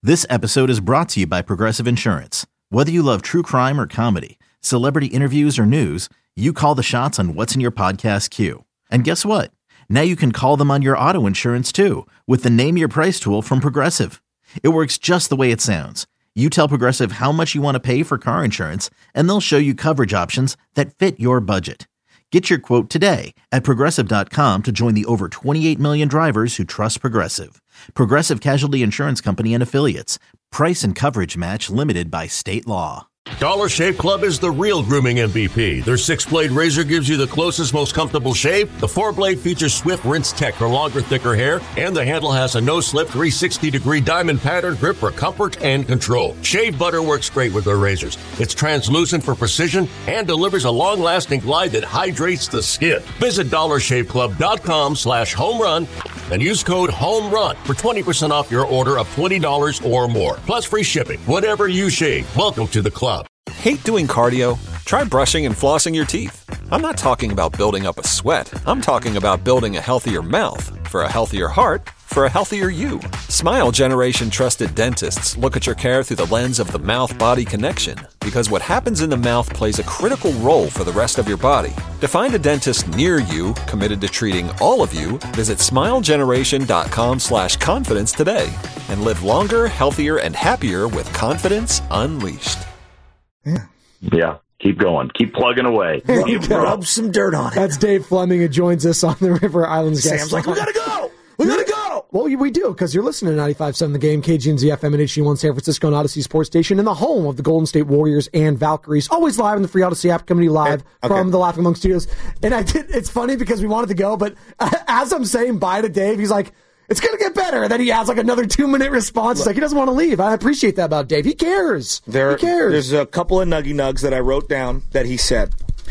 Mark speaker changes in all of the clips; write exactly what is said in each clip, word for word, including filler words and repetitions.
Speaker 1: This episode is brought to you by Progressive Insurance. Whether you love true crime or comedy, celebrity interviews or news, you call the shots on what's in your podcast queue. And guess what? Now you can call them on your auto insurance too with the Name Your Price tool from Progressive. It works just the way it sounds. You tell Progressive how much you want to pay for car insurance, and they'll show you coverage options that fit your budget. Get your quote today at Progressive dot com to join the over twenty-eight million drivers who trust Progressive. Progressive Casualty Insurance Company and Affiliates. Price and coverage match limited by state law.
Speaker 2: Dollar Shave Club is the real grooming M V P. Their six-blade razor gives you the closest, most comfortable shave. The four-blade features swift rinse tech for longer, thicker hair. And the handle has a no-slip three hundred sixty degree diamond pattern grip for comfort and control. Shave butter works great with their razors. It's translucent for precision and delivers a long-lasting glide that hydrates the skin. Visit dollar shave club dot com slash home run and use code HOMERUN for twenty percent off your order of twenty dollars or more. Plus free shipping. Whatever you shave, welcome to the club.
Speaker 3: Hate doing cardio? Try brushing and flossing your teeth. I'm not talking about building up a sweat. I'm talking about building a healthier mouth. For a healthier heart, for a healthier you. Smile Generation trusted dentists look at your care through the lens of the mouth-body connection, because what happens in the mouth plays a critical role for the rest of your body. To find a dentist near you committed to treating all of you, visit smile generation dot com slash confidence today and live longer, healthier, and happier with confidence unleashed.
Speaker 4: Yeah. Yeah. Keep going. Keep plugging away.
Speaker 5: Rub, rub some dirt on it.
Speaker 6: That's Dave Fleming, who joins us on the River Islands.
Speaker 5: Sam's like, we gotta go! We gotta go!
Speaker 6: Well, we do, because you're listening to ninety-five point seven The Game, K G N Z F M and H D one San Francisco and Odyssey Sports Station, and the home of the Golden State Warriors and Valkyries. Always live in the free Odyssey app, coming to you live okay. from the Laughing Monk Studios. And I did. It's funny because we wanted to go, but as I'm saying bye to Dave, he's like, it's going to get better. And then he has like another two-minute response. Look, like he doesn't want to leave. I appreciate that about Dave. He cares.
Speaker 5: There,
Speaker 6: he cares.
Speaker 5: There's a couple of nuggy nugs that I wrote down that he said.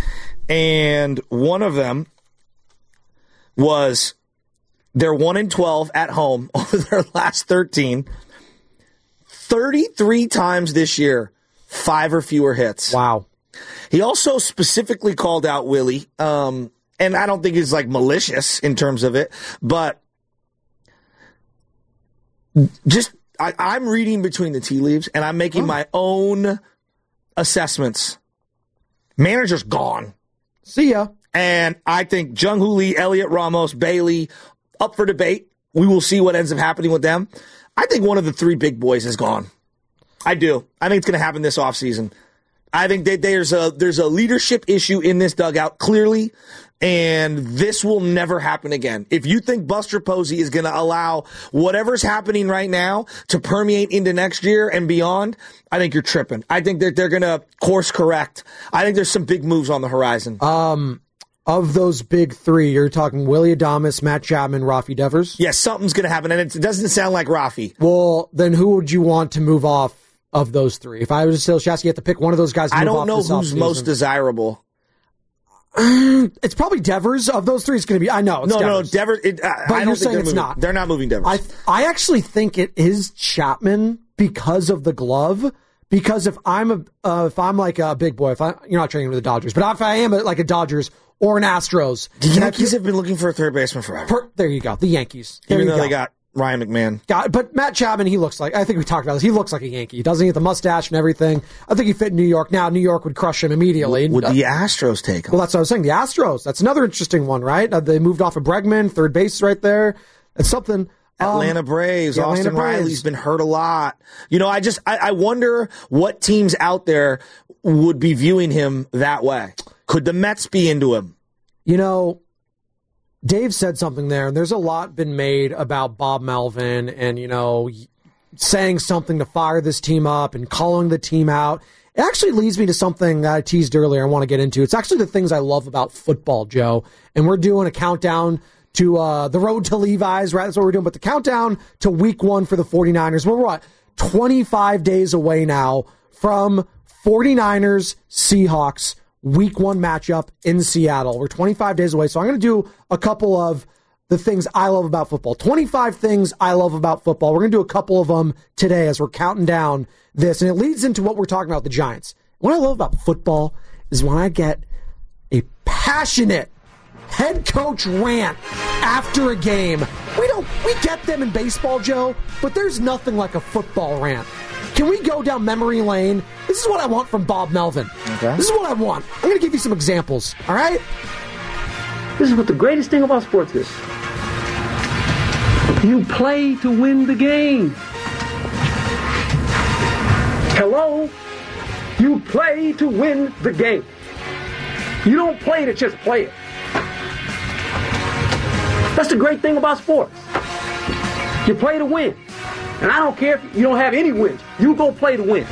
Speaker 5: And one of them was they're one and twelve at home over their last thirteen. thirty-three times this year, five or fewer hits.
Speaker 6: Wow.
Speaker 5: He also specifically called out Willie. Um, and I don't think he's like malicious in terms of it, but Just, I, I'm reading between the tea leaves, and I'm making oh. my own assessments. Manager's gone.
Speaker 6: See ya.
Speaker 5: And I think Jung Hoo Lee, Elliot Ramos, Bailey, up for debate. We will see what ends up happening with them. I think one of the three big boys is gone. I do. I think it's going to happen this offseason. I think that there's a there's a leadership issue in this dugout, clearly. And this will never happen again. If you think Buster Posey is going to allow whatever's happening right now to permeate into next year and beyond, I think you're tripping. I think that they're going to course correct. I think there's some big moves on the horizon.
Speaker 6: Um, of those big three, you're talking Willie Adames, Matt Chapman, Rafi Devers?
Speaker 5: Yes, something's going to happen, and it doesn't sound like Rafi.
Speaker 6: Well, then who would you want to move off of those three? If I was still Shasky, you have to pick one of those guys to move
Speaker 5: I don't
Speaker 6: off
Speaker 5: know
Speaker 6: this
Speaker 5: who's
Speaker 6: offseason.
Speaker 5: most desirable.
Speaker 6: It's probably Devers. Of those three, it's going to be. I know. It's
Speaker 5: no,
Speaker 6: Devers.
Speaker 5: no, Devers. It, uh,
Speaker 6: but
Speaker 5: I
Speaker 6: you're
Speaker 5: don't
Speaker 6: saying
Speaker 5: think
Speaker 6: it's
Speaker 5: moving.
Speaker 6: not.
Speaker 5: They're not moving Devers.
Speaker 6: I I actually think it is Chapman because of the glove. Because if I'm a uh, if I'm like a big boy, if I you're not trading with the Dodgers, but if I am a, like a Dodgers or an Astros,
Speaker 5: the Yankees have been looking for a third baseman forever.
Speaker 6: Per, there you go, the Yankees. There
Speaker 5: Even
Speaker 6: you
Speaker 5: though
Speaker 6: go.
Speaker 5: they got Ryan McMahon.
Speaker 6: Got, but Matt Chapman, he looks like, I think we talked about this, he looks like a Yankee. Doesn't he? The mustache and everything. I think he fit in New York. Now, New York would crush him immediately.
Speaker 5: Would the Astros take him?
Speaker 6: Well, that's what I was saying. The Astros. That's another interesting one, right? Uh, they moved off of Bregman, third base right there. It's something.
Speaker 5: Atlanta
Speaker 6: um,
Speaker 5: Braves.
Speaker 6: Atlanta
Speaker 5: Austin
Speaker 6: Braves.
Speaker 5: Riley's been hurt a lot. You know, I just, I, I wonder what teams out there would be viewing him that way. Could the Mets be into him?
Speaker 6: You know, Dave said something there, and there's a lot been made about Bob Melvin and, you know, saying something to fire this team up and calling the team out. It actually leads me to something that I teased earlier I want to get into. It's actually the things I love about football, Joe. And we're doing a countdown to uh, the road to Levi's, right? That's what we're doing. But the countdown to week one for the 49ers. We're what? twenty-five days away now from 49ers Seahawks week one matchup in Seattle. We're twenty-five days away. So I'm going to do a couple of the things I love about football. twenty-five things I love about football. We're going to do a couple of them today as we're counting down this. And it leads into what we're talking about, the Giants. What I love about football is when I get a passionate head coach rant after a game. We don't, we get them in baseball, Joe, but there's nothing like a football rant. Can we go down memory lane? This is what I want from Bob Melvin. Okay. This is what I want. I'm going to give you some examples, all right?
Speaker 7: This is what the greatest thing about sports is. You play to win the game. Hello? You play to win the game. You don't play to just play it. That's the great thing about sports. You play to win. And I don't care if you don't have any wins. You go play to win.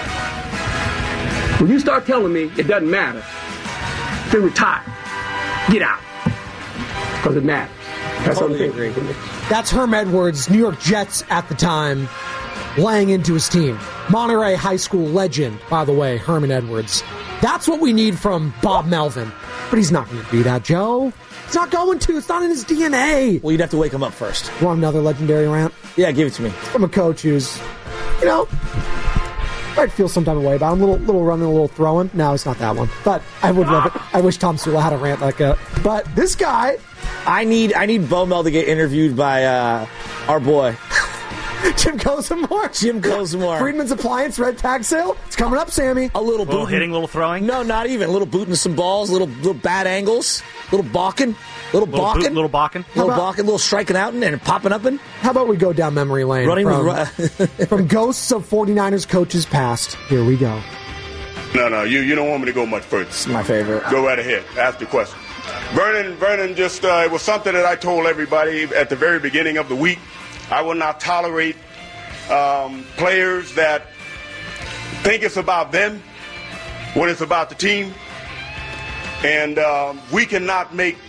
Speaker 7: When you start telling me it doesn't matter, then retire. Get out. Because it matters. That's
Speaker 6: totally agree. That's Herm Edwards, New York Jets at the time, laying into his team. Monterey High School legend, by the way, Herman Edwards. That's what we need from Bob Melvin. But he's not going to do that, Joe. He's not going to. It's not in his D N A.
Speaker 5: Well, you'd have to wake him up first.
Speaker 6: You want another legendary rant?
Speaker 5: Yeah, give it to me.
Speaker 6: From a coach who's, you know, might feel some type of way about him. Little, little running, a little throwing. No, it's not that one. But I would love it. I wish Tom Sula had a rant like that. But this guy...
Speaker 5: I need I need Bo Mel to get interviewed by uh, our boy.
Speaker 6: Jim Cozumore.
Speaker 5: Jim Cozumore.
Speaker 6: Friedman's Appliance Red Tag Sale. It's coming up, Sammy.
Speaker 5: A little,
Speaker 8: little
Speaker 5: booting.
Speaker 8: hitting, little throwing?
Speaker 5: No, not even. A little booting some balls, little little bad angles, little balking, little,
Speaker 8: little
Speaker 5: balking.
Speaker 8: Boot, little balking.
Speaker 5: Little
Speaker 6: about,
Speaker 5: balking, little striking out and, and popping up in.
Speaker 6: How about we go down memory lane?
Speaker 5: Running
Speaker 6: from,
Speaker 5: with,
Speaker 6: from ghosts of forty-niners coaches past. Here we go.
Speaker 9: No, no, you, you don't want me to go much further.
Speaker 5: It's my favorite.
Speaker 9: Go right ahead. Ask the question. Vernon, Vernon just, uh, it was something that I told everybody at the very beginning of the week. I will not tolerate um, players that think it's about them when it's about the team. And um, we cannot make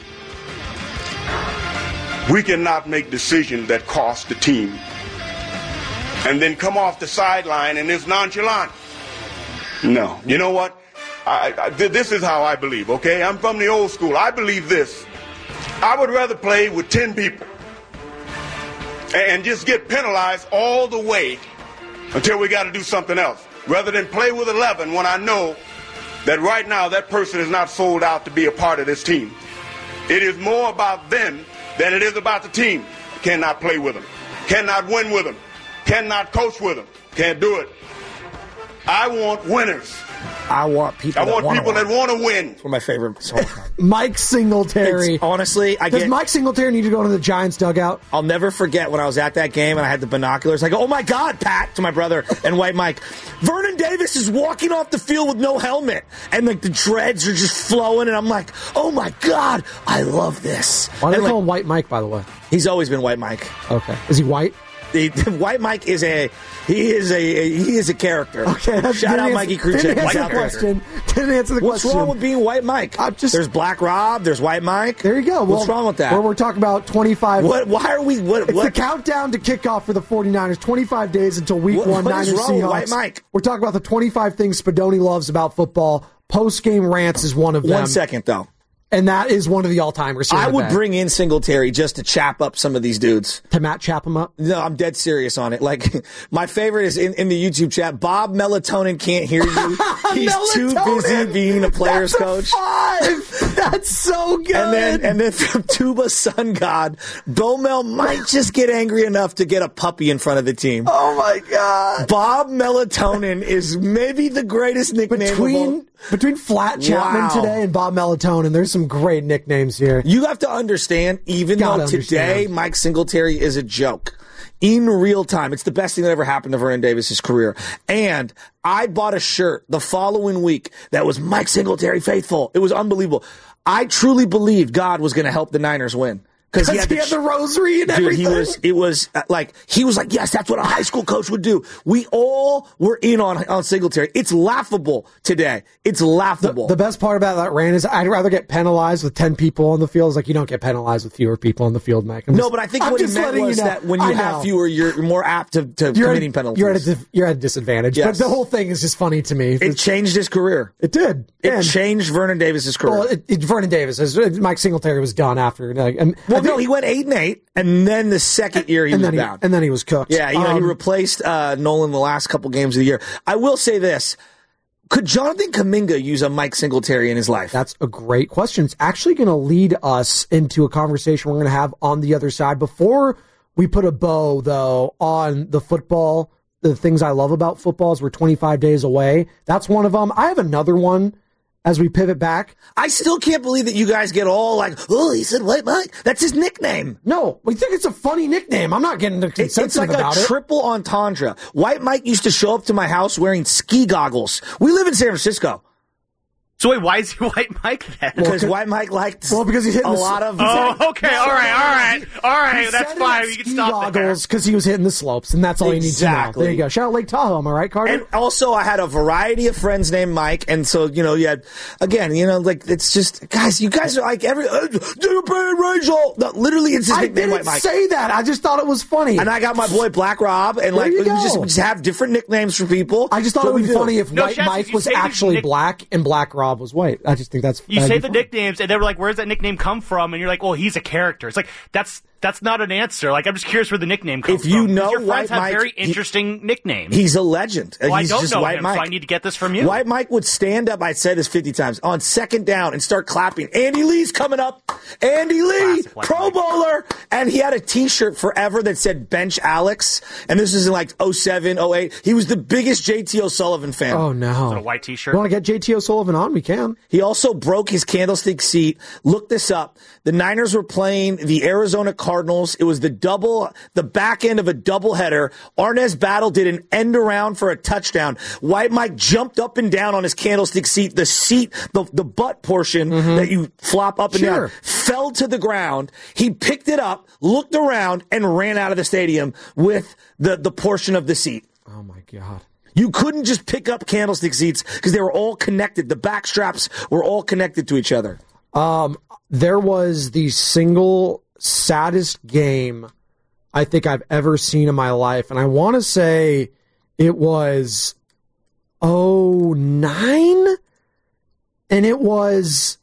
Speaker 9: we cannot make decisions that cost the team and then come off the sideline and it's nonchalant. No. You know what? I, I, this is how I believe, okay? I'm from the old school. I believe this. I would rather play with ten people and just get penalized all the way until we got to do something else, rather than play with eleven when I know that right now that person is not sold out to be a part of this team. It is more about them than it is about the team. Cannot play with them. Cannot win with them. Cannot coach with them. Can't do it. I want winners.
Speaker 5: I want people.
Speaker 9: I
Speaker 5: that
Speaker 9: want
Speaker 5: wanna
Speaker 9: people
Speaker 5: win.
Speaker 9: that want to win.
Speaker 5: It's one of my favorite.
Speaker 6: Mike Singletary.
Speaker 5: It's, honestly, I
Speaker 6: does
Speaker 5: get,
Speaker 6: Mike Singletary need to go into the Giants dugout?
Speaker 5: I'll never forget when I was at that game and I had the binoculars. I go, "Oh my God, Pat!" to my brother and White Mike. Vernon Davis is walking off the field with no helmet, and like the dreads are just flowing, and I'm like, "Oh my God, I love this."
Speaker 6: Why do they
Speaker 5: like,
Speaker 6: call him White Mike, by the way?
Speaker 5: He's always been White Mike.
Speaker 6: Okay, is he white?
Speaker 5: The, the White Mike is a he is a, a he is a character.
Speaker 6: Okay,
Speaker 5: shout out
Speaker 6: answer,
Speaker 5: Mikey Kruchek.
Speaker 6: Didn't answer
Speaker 5: White
Speaker 6: the question. Didn't answer the
Speaker 5: What's
Speaker 6: question.
Speaker 5: What's wrong with being White Mike?
Speaker 6: I'm just,
Speaker 5: there's Black Rob. There's White Mike.
Speaker 6: There you go.
Speaker 5: What's
Speaker 6: well,
Speaker 5: wrong with that?
Speaker 6: Well, we're talking about twenty-five.
Speaker 5: What? Why are we? What?
Speaker 6: It's
Speaker 5: what?
Speaker 6: the countdown to kickoff for the forty-niners. twenty-five days until week
Speaker 5: what,
Speaker 6: one.
Speaker 5: what
Speaker 6: Niners
Speaker 5: is wrong
Speaker 6: Seahawks.
Speaker 5: with White Mike?
Speaker 6: We're talking about the twenty-five things Spadoni loves about football. Post-game rants is one of them.
Speaker 5: One second though.
Speaker 6: And that is one of the all-timers.
Speaker 5: I would bring in Singletary just to chap up some of these dudes.
Speaker 6: To Matt chap them up?
Speaker 5: No, I'm dead serious on it. Like, my favorite is in, in the YouTube chat, Bob Melatonin can't hear you. He's too busy being a player's
Speaker 6: That's a
Speaker 5: coach.
Speaker 6: Five. That's so good.
Speaker 5: And then, and then from Tuba Sun God, Bo Mel might just get angry enough to get a puppy in front of the team.
Speaker 6: Oh my God.
Speaker 5: Bob Melatonin is maybe the greatest nickname
Speaker 6: between
Speaker 5: of all.
Speaker 6: Between Flat Chapman
Speaker 5: Wow.
Speaker 6: today and Bob Melatonin, there's some great nicknames here.
Speaker 5: You have to understand, even
Speaker 6: Gotta
Speaker 5: though today
Speaker 6: understand.
Speaker 5: Mike Singletary is a joke, in real time, it's the best thing that ever happened to Vernon Davis' career. And I bought a shirt the following week that was Mike Singletary faithful. It was unbelievable. I truly believed God was going to help the Niners win. Because he,
Speaker 6: he had the rosary and
Speaker 5: dude,
Speaker 6: everything.
Speaker 5: He was, it was uh, like, he was like, yes, that's what a high school coach would do. We all were in on, on Singletary. It's laughable today. It's laughable.
Speaker 6: The, the best part about that rant is I'd rather get penalized with ten people on the field. It's like you don't get penalized with fewer people on the field, Mike. I'm
Speaker 5: no,
Speaker 6: just,
Speaker 5: but I think
Speaker 6: I'm
Speaker 5: what he
Speaker 6: just
Speaker 5: meant
Speaker 6: letting
Speaker 5: was
Speaker 6: you know.
Speaker 5: that when you
Speaker 6: I
Speaker 5: have
Speaker 6: know.
Speaker 5: fewer, you're more apt to, to
Speaker 6: you're
Speaker 5: committing
Speaker 6: at,
Speaker 5: penalties.
Speaker 6: You're at, a, you're at a disadvantage.
Speaker 5: Yes.
Speaker 6: But the whole thing is just funny to me.
Speaker 5: It
Speaker 6: It's,
Speaker 5: changed his career.
Speaker 6: It did.
Speaker 5: It
Speaker 6: and,
Speaker 5: changed Vernon Davis' career.
Speaker 6: Well, it, it, Vernon Davis, Mike Singletary was done after. Like, and,
Speaker 5: well,
Speaker 6: I
Speaker 5: no,
Speaker 6: think,
Speaker 5: he went eight and eight, and then the second year he
Speaker 6: and
Speaker 5: was
Speaker 6: then he,
Speaker 5: down.
Speaker 6: and then he was cooked.
Speaker 5: Yeah, you know,
Speaker 6: um,
Speaker 5: he replaced uh, Nolan the last couple games of the year. I will say this. Could Jonathan Kuminga use a Mike Singletary in his life?
Speaker 6: That's a great question. It's actually going to lead us into a conversation we're going to have on the other side. Before we put a bow, though, on the football, the things I love about football is we're twenty-five days away. That's one of them. I have another one as we pivot back.
Speaker 5: I still can't believe that you guys get all like, oh, he said White Mike. That's his nickname.
Speaker 6: No, we think it's a funny nickname. I'm not getting sensitive
Speaker 5: It's like
Speaker 6: about
Speaker 5: a
Speaker 6: it.
Speaker 5: triple entendre. White Mike used to show up to my house wearing ski goggles. We live in San Francisco.
Speaker 8: So wait, why is he White Mike then?
Speaker 5: Because White Mike liked
Speaker 6: well, because he's hitting
Speaker 5: a
Speaker 6: the,
Speaker 5: lot of...
Speaker 8: Oh, okay, all right, all right, all right, that's fine. You can stop there.
Speaker 6: Because he was hitting the slopes, and that's all you need to know.
Speaker 5: Exactly.
Speaker 6: There you go. Shout out Lake Tahoe, am I right, Carter?
Speaker 5: And also, I had a variety of friends named Mike, and so, you know, you had, again, you know, like, it's just, guys, you guys are like, every, uh, Rachel. No, literally, it's his
Speaker 6: I
Speaker 5: nickname,
Speaker 6: didn't
Speaker 5: White Mike.
Speaker 6: say that. I just thought it was funny.
Speaker 5: And I got my boy Black Rob, and
Speaker 6: There
Speaker 5: like,
Speaker 6: you
Speaker 5: we
Speaker 6: go.
Speaker 5: just, we just have different nicknames for people.
Speaker 6: I just thought
Speaker 5: So
Speaker 6: it would
Speaker 5: we
Speaker 6: be
Speaker 5: do.
Speaker 6: funny if
Speaker 8: No,
Speaker 6: White
Speaker 8: Chaz,
Speaker 6: Mike
Speaker 8: you
Speaker 6: was
Speaker 8: say these
Speaker 6: actually
Speaker 8: nick-
Speaker 6: black and Black Rob was white. I just think that's
Speaker 8: You
Speaker 6: that'd
Speaker 8: say
Speaker 6: be
Speaker 8: the
Speaker 6: funny.
Speaker 8: nicknames, and they were like, "Where's that nickname come from?" And you're like, "Well, he's a character." It's like that's that's not an answer. Like I'm just curious where the nickname comes
Speaker 5: If you
Speaker 8: from. 'Cause
Speaker 5: know
Speaker 8: your friends
Speaker 5: White
Speaker 8: have
Speaker 5: Mike,
Speaker 8: very
Speaker 5: he-
Speaker 8: interesting nicknames.
Speaker 5: He's a legend.
Speaker 8: well, I
Speaker 5: He's
Speaker 8: don't
Speaker 5: just
Speaker 8: know
Speaker 5: White
Speaker 8: him,
Speaker 5: Mike.
Speaker 8: so I need to get this from you.
Speaker 5: White Mike would stand up, I'd said this fifty times, on second down and start clapping. Andy Lee's coming up. Andy Lee,
Speaker 8: Classic White
Speaker 5: Pro
Speaker 8: Mike.
Speaker 5: Bowler. And he had a T-shirt forever that said Bench Alex. And this was in like oh seven, oh eight. He was the biggest J T O'Sullivan fan.
Speaker 6: Oh, no.
Speaker 8: Is it a white T-shirt?
Speaker 6: You want to get J T O'Sullivan on? We can.
Speaker 5: He also broke his candlestick seat. Look this up. The Niners were playing the Arizona Cardinals. It was the double, the back end of a doubleheader. Arnaz Battle did an end around for a touchdown. White Mike jumped up and down on his candlestick seat. The seat, the, the butt portion that you flop up and
Speaker 6: Sure.
Speaker 5: down, fell to the ground. He picked it up, looked around, and ran out of the stadium with the, the portion of the seat.
Speaker 6: Oh, my God.
Speaker 5: You couldn't just pick up candlestick seats because they were all connected. The back straps were all connected to each other.
Speaker 6: Um, there was the single saddest game I think I've ever seen in my life, and I want to say it was oh nine, and it was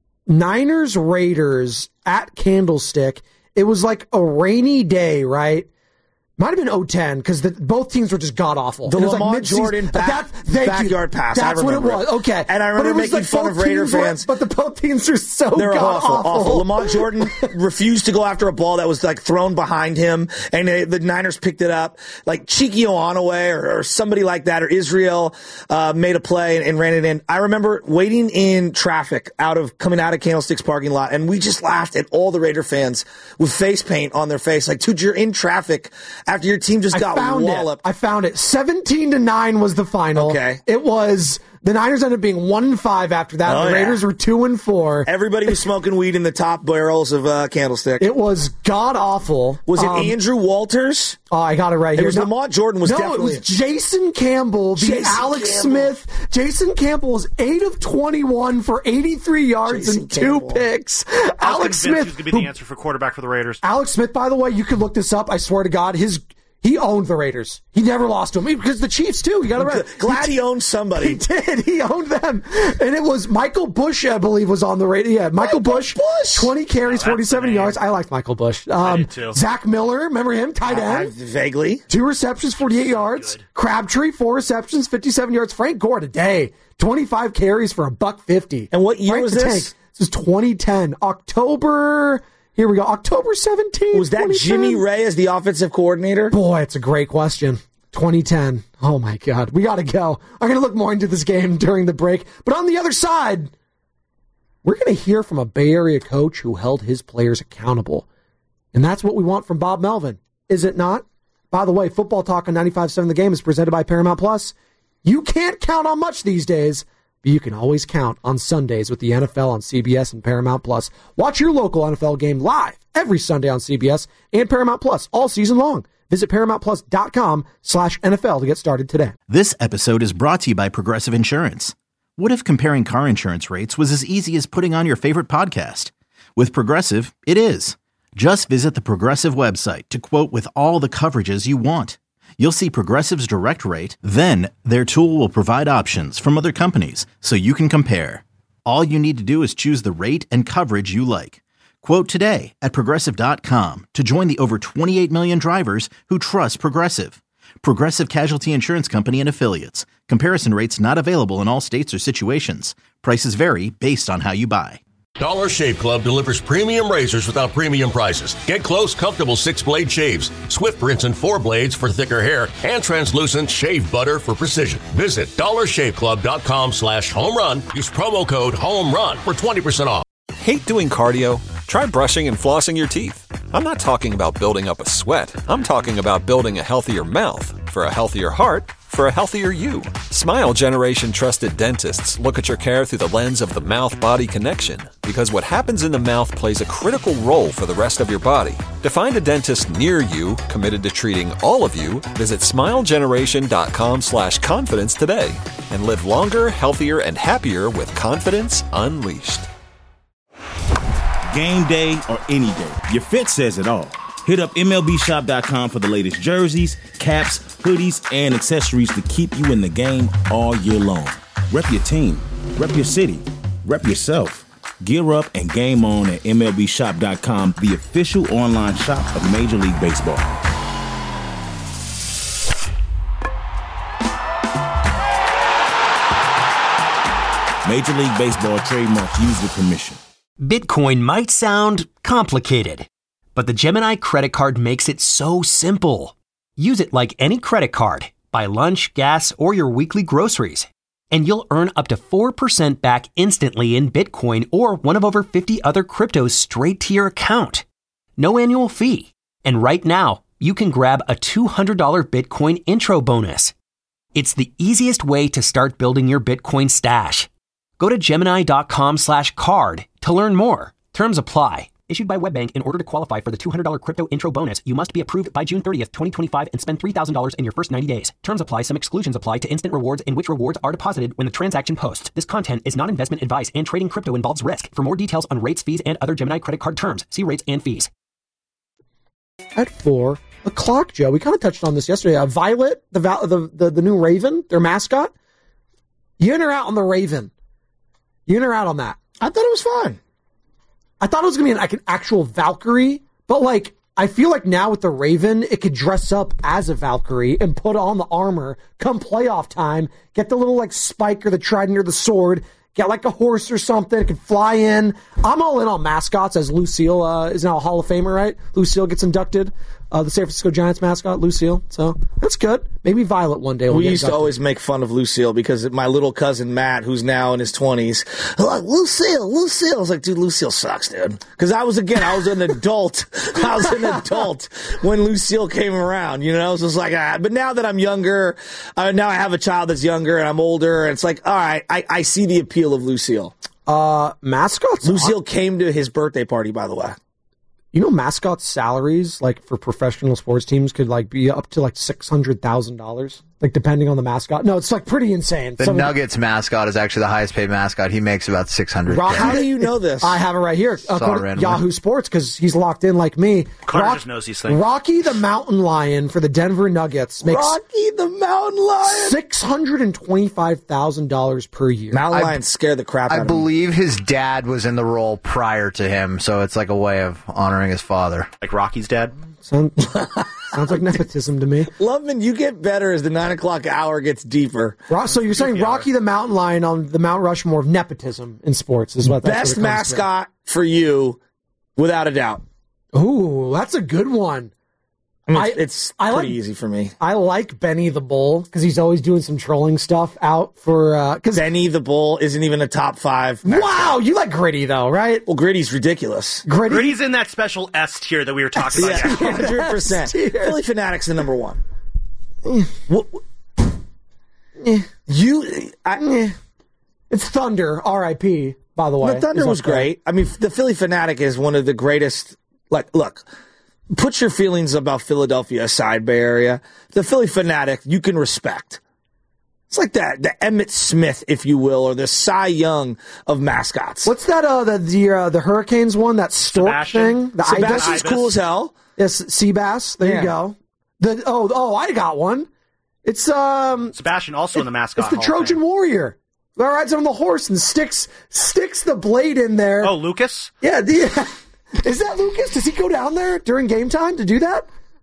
Speaker 6: Niners Raiders at Candlestick. It was like a rainy day, right? Might have been oh ten because both teams were just god awful.
Speaker 5: The
Speaker 6: It was like
Speaker 5: Lamar
Speaker 6: mid-season-
Speaker 5: Jordan back-
Speaker 6: That- thank you.
Speaker 5: backyard pass. I
Speaker 6: That's what it
Speaker 5: remember
Speaker 6: was.
Speaker 5: it.
Speaker 6: Okay,
Speaker 5: And I remember
Speaker 6: But it was
Speaker 5: making
Speaker 6: like
Speaker 5: fun
Speaker 6: both
Speaker 5: of Raider
Speaker 6: teams were-
Speaker 5: fans.
Speaker 6: but the both teams are so
Speaker 5: They were
Speaker 6: god
Speaker 5: awful, awful. Lamar Jordan refused to go after a ball that was like thrown behind him, and they, the Niners picked it up. Like Cheeky Owanaway or, or somebody like that, or Israel uh, made a play and, and ran it in. I remember waiting in traffic out of coming out of Candlestick's parking lot, and we just laughed at all the Raider fans with face paint on their face. Like, dude, you're in traffic after your team just
Speaker 6: I
Speaker 5: got
Speaker 6: found
Speaker 5: walloped.
Speaker 6: it. I found it. seventeen to nine was the final.
Speaker 5: Okay.
Speaker 6: It was the Niners ended up being one and five after that.
Speaker 5: Oh,
Speaker 6: the
Speaker 5: yeah.
Speaker 6: Raiders were two and four.
Speaker 5: Everybody was smoking weed in the top barrels of uh, Candlestick.
Speaker 6: It was god awful.
Speaker 5: Was it
Speaker 6: Um,
Speaker 5: Andrew Walters?
Speaker 6: Oh, I got it right
Speaker 5: It
Speaker 6: here.
Speaker 5: was Lamar Jordan was
Speaker 6: no,
Speaker 5: definitely-
Speaker 6: it was Jason Campbell, the
Speaker 5: Jason
Speaker 6: Alex
Speaker 5: Campbell.
Speaker 6: Smith. Jason Campbell was eight of twenty-one for eighty-three yards
Speaker 5: Jason
Speaker 6: and two
Speaker 5: Campbell.
Speaker 6: picks.
Speaker 8: I was
Speaker 6: Alex
Speaker 8: convinced
Speaker 6: Smith,
Speaker 8: he was going to be the
Speaker 6: who-
Speaker 8: answer for quarterback for the Raiders.
Speaker 6: Alex Smith, by the way, you could look this up. I swear to God, his he owned the Raiders. He never lost to them because the Chiefs too. You got it right.
Speaker 5: Glad he owned
Speaker 6: He
Speaker 5: somebody.
Speaker 6: did. He owned them. And it was Michael Bush, I believe, was on the radio. Yeah, Michael,
Speaker 5: Michael
Speaker 6: Bush,
Speaker 5: Bush.
Speaker 6: twenty carries,
Speaker 8: Oh, that's
Speaker 6: forty-seven
Speaker 8: the name.
Speaker 6: yards. I liked Michael Bush. Um,
Speaker 8: did too.
Speaker 6: Zach Miller, remember him? Tight
Speaker 5: I,
Speaker 6: end.
Speaker 5: vaguely.
Speaker 6: Two receptions, forty-eight yards. Crabtree, four receptions, fifty-seven yards. Frank Gore today, twenty-five carries for a buck fifty.
Speaker 5: And what year
Speaker 6: Frank
Speaker 5: was
Speaker 6: the
Speaker 5: this?
Speaker 6: Tank. This was twenty ten. October, here we go, October seventeenth.
Speaker 5: Was that
Speaker 6: twenty ten.
Speaker 5: Jimmy Ray as the offensive coordinator?
Speaker 6: Boy, it's a great question. twenty ten. Oh, my God. We got to go. I'm going to look more into this game during the break. But on the other side, we're going to hear from a Bay Area coach who held his players accountable. And that's what we want from Bob Melvin, is it not? By the way, Football Talk on ninety-five point seven The Game is presented by Paramount Plus. You can't count on much these days, but you can always count on Sundays with the N F L on C B S and Paramount Plus. Watch your local N F L game live every Sunday on C B S and Paramount Plus all season long. Visit ParamountPlus.com slash NFL to get started today.
Speaker 1: This episode is brought to you by Progressive Insurance. What if comparing car insurance rates was as easy as putting on your favorite podcast? With Progressive, it is. Just visit the Progressive website to quote with all the coverages you want. You'll see Progressive's direct rate, then their tool will provide options from other companies so you can compare. All you need to do is choose the rate and coverage you like. Quote today at Progressive dot com to join the over twenty-eight million drivers who trust Progressive. Progressive Casualty Insurance Company and Affiliates. Comparison rates not available in all states or situations. Prices vary based on how you buy.
Speaker 2: Dollar Shave Club delivers premium razors without premium prices. Get close, comfortable six-blade shaves, Swift rinse and four blades for thicker hair, and translucent shave butter for precision. Visit dollar shave club dot com slash home run. Use promo code HOMERUN for twenty percent off.
Speaker 3: Hate doing cardio? Try brushing and flossing your teeth. I'm not talking about building up a sweat. I'm talking about building a healthier mouth for a healthier heart for a healthier you. Smile Generation trusted dentists look at your care through the lens of the mouth-body connection, because what happens in the mouth plays a critical role for the rest of your body. To find a dentist near you committed to treating all of you, visit smile generation dot com slash confidence today and live longer, healthier, and happier with confidence unleashed.
Speaker 10: Game day or any day, your fit says it all. Hit up M L B shop dot com for the latest jerseys, caps, hoodies, and accessories to keep you in the game all year long. Rep your team, rep your city, rep yourself. Gear up and game on at M L B shop dot com, the official online shop of Major League Baseball. Major League Baseball trademarks used with permission.
Speaker 11: Bitcoin might sound complicated, but the Gemini credit card makes it so simple. Use it like any credit card. Buy lunch, gas, or your weekly groceries, and you'll earn up to four percent back instantly in Bitcoin or one of over fifty other cryptos straight to your account. No annual fee. And right now, you can grab a two hundred dollars Bitcoin intro bonus. It's the easiest way to start building your Bitcoin stash. Go to Gemini dot com slash card to learn more. Terms apply. Issued by WebBank. In order to qualify for the two hundred dollars crypto intro bonus, you must be approved by June thirtieth, twenty twenty-five and spend three thousand dollars in your first ninety days. Terms apply. Some exclusions apply to instant rewards, in which rewards are deposited when the transaction posts. This content is not investment advice, and trading crypto involves risk. For more details on rates, fees, and other Gemini credit card terms, see rates and fees.
Speaker 6: At four o'clock, Joe, we kind of touched on this yesterday. Uh, Violet, the, the the the new Raven, their mascot. You in or out on the Raven? You in or out on that?
Speaker 5: I thought it was fun.
Speaker 6: I thought it was going to be an, like an actual Valkyrie, but like, I feel like now with the Raven, it could dress up as a Valkyrie and put on the armor come playoff time, get the little like spike or the trident or the sword, get like a horse or something, it could fly in. I'm all in on mascots, as Lucille uh, is now a Hall of Famer, right? Lucille gets inducted, uh, the San Francisco Giants mascot, Lucille. So that's good. Maybe Violet one day will
Speaker 5: We
Speaker 6: get
Speaker 5: used
Speaker 6: inducted.
Speaker 5: to always make fun of Lucille because my little cousin Matt, who's now in his twenties, like, Lucille, Lucille. I was like, dude, Lucille sucks, dude. Because I was, again, I was an adult. I was an adult when Lucille came around, you know? So it's like, ah. But now that I'm younger, uh, now I have a child that's younger and I'm older, and it's like, all right, I, I see the appeal of Lucille.
Speaker 6: Uh, mascots?
Speaker 5: Lucille came to his birthday party, by the way.
Speaker 6: You know, mascots' salaries, like for professional sports teams, could like be up to like six hundred thousand dollars, like depending on the mascot. No, it's like pretty insane.
Speaker 12: The
Speaker 6: Some
Speaker 12: Nuggets mascot is actually the highest paid mascot. He makes about six hundred.
Speaker 6: Rock,
Speaker 5: How do you know this?
Speaker 6: I have it right here. According to Yahoo Sports, because he's locked in like me.
Speaker 8: Carter
Speaker 6: Rock,
Speaker 8: just knows these things.
Speaker 6: Rocky the Mountain Lion for the Denver Nuggets makes
Speaker 5: Rocky the Mountain Lion,
Speaker 6: six hundred and twenty-five thousand dollars per year.
Speaker 5: Mountain Lions scare the crap out
Speaker 12: I
Speaker 5: of him.
Speaker 12: believe his dad was in the role prior to him, so it's like a way of honoring his father.
Speaker 8: Like Rocky's dad?
Speaker 6: Sound, sounds like nepotism to me.
Speaker 5: Loveman, you get better as the nine o'clock hour gets deeper.
Speaker 6: Ro- So you're saying Rocky the Mountain Lion on the Mount Rushmore of nepotism in sports is what that's
Speaker 5: Best
Speaker 6: what it comes to.
Speaker 5: mascot for you, without a doubt.
Speaker 6: Ooh, that's a good one.
Speaker 5: I mean,
Speaker 6: I-
Speaker 5: it's, it's
Speaker 6: I
Speaker 5: pretty
Speaker 6: like-
Speaker 5: easy for me.
Speaker 6: I like Benny the Bull because he's always doing some trolling stuff out for. Uh, cause,
Speaker 5: Benny the Bull isn't even a top five mascot.
Speaker 6: wow, you like Gritty though, right?
Speaker 5: Well, Gritty's ridiculous.
Speaker 6: Gritty.
Speaker 8: Gritty's in that special S tier that we were talking about.
Speaker 5: Yeah,
Speaker 8: yesterday.
Speaker 5: one hundred percent. Philly Fanatic's the number one. What, you, I,
Speaker 6: It's Thunder, R I P. By the way,
Speaker 5: the Thunder
Speaker 6: is
Speaker 5: was
Speaker 6: up there.
Speaker 5: great. I mean, the Philly Fanatic is one of the greatest. Like, look, put your feelings about Philadelphia aside, Bay Area. The Philly Fanatic, you can respect. It's like that, the Emmitt Smith, if you will, or the Cy Young of mascots.
Speaker 6: What's that? Uh, the the uh, the Hurricanes one, that stork
Speaker 8: Sebastian.
Speaker 6: thing. The
Speaker 5: Sebastian's
Speaker 6: ibis?
Speaker 5: cool as hell.
Speaker 6: Yes, Seabass. There
Speaker 5: Yeah.
Speaker 6: you go. The oh oh, I got one. It's um,
Speaker 8: Sebastian also in the mascot.
Speaker 6: it's the
Speaker 8: Hall of
Speaker 6: Trojan
Speaker 8: Fame.
Speaker 6: Warrior. That rides on the horse and sticks sticks the blade in there.
Speaker 8: Oh, Lucas?
Speaker 6: Yeah, the, is that Lucas? Does he go down there during game time to do that?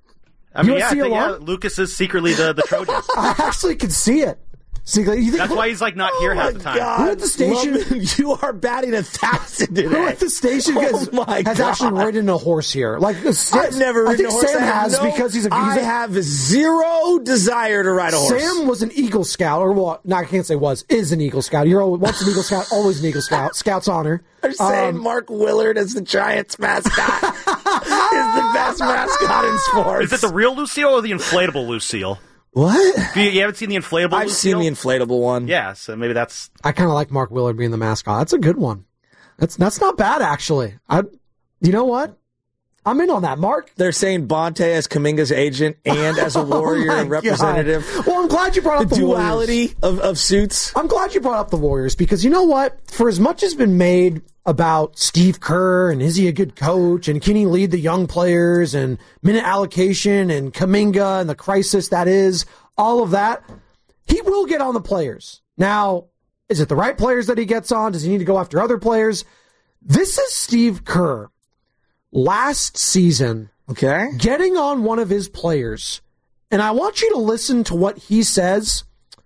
Speaker 8: I mean,
Speaker 6: U S
Speaker 8: yeah,
Speaker 6: C
Speaker 8: I think, yeah,
Speaker 6: alum?
Speaker 8: Lucas is secretly the, the Trojan.
Speaker 6: I actually can see it. See, you think,
Speaker 8: That's why he's like not here
Speaker 5: Oh
Speaker 8: half
Speaker 5: my
Speaker 8: the time.
Speaker 5: God.
Speaker 6: Who at the station?
Speaker 5: Love- you are batting a thousand today.
Speaker 6: Who at the station has,
Speaker 5: Oh my
Speaker 6: has
Speaker 5: God.
Speaker 6: actually ridden a horse here? Like
Speaker 5: I've never
Speaker 6: I
Speaker 5: ridden
Speaker 6: think
Speaker 5: a horse.
Speaker 6: Sam
Speaker 5: I have
Speaker 6: has
Speaker 5: no-
Speaker 6: because he's a. He's
Speaker 5: I
Speaker 6: a
Speaker 5: have zero desire to ride a horse.
Speaker 6: Sam was an Eagle Scout, or what? No, I can't say was. Is an Eagle Scout. You're always, once an Eagle Scout, always an Eagle Scout. Scout's honor.
Speaker 5: They're saying
Speaker 6: Um,
Speaker 5: Mark Willard is the Giants mascot. is the best mascot in sports.
Speaker 8: Is it the real Lucille or the inflatable Lucille?
Speaker 5: What?
Speaker 8: You, you haven't seen the inflatable
Speaker 5: I've
Speaker 8: Lucille?
Speaker 5: seen the inflatable one.
Speaker 8: Yeah, so maybe that's...
Speaker 6: I kind of like Mark Willard being the mascot. That's a good one. That's that's not bad, actually. I, you know what? I'm in on that, Mark.
Speaker 5: They're saying Bonte as Kuminga's agent and as a Warrior
Speaker 6: Oh my
Speaker 5: representative.
Speaker 6: God. Well, I'm glad you brought up
Speaker 5: the,
Speaker 6: the,
Speaker 5: duality
Speaker 6: Warriors.
Speaker 5: of, of suits.
Speaker 6: I'm glad you brought up the Warriors because you know what? For as much has been made about Steve Kerr and is he a good coach and can he lead the young players and minute allocation and Kuminga and the crisis that is, all of that, he will get on the players. Now, is it the right players that he gets on? Does he need to go after other players? This is Steve Kerr last season
Speaker 5: okay,
Speaker 6: getting on one of his players. And I want you to listen to what he says.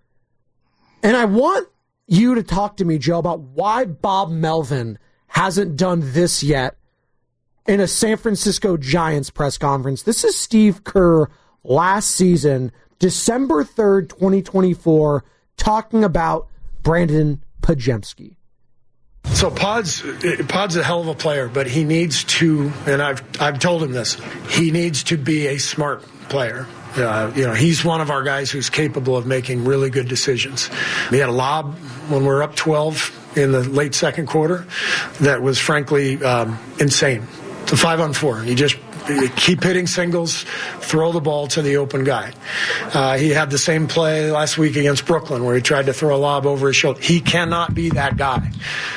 Speaker 6: And I want you to talk to me, Joe, about why Bob Melvin hasn't done this yet in a San Francisco Giants press conference. This is Steve Kerr last season, December third, twenty twenty-four, talking about Brandon Podziemski.
Speaker 13: So Pod's Pod's a hell of a player, but he needs to, and I've I've told him this, he needs to be a smart player. Uh, you know, he's one of our guys who's capable of making really good decisions. He had a lob when we were up twelve in the late second quarter that was frankly um, insane. It's a five on four. He just keep hitting singles, throw the ball to the open guy. Uh, he had the same play last week against Brooklyn where he tried to throw a lob over his shoulder. He cannot be that guy.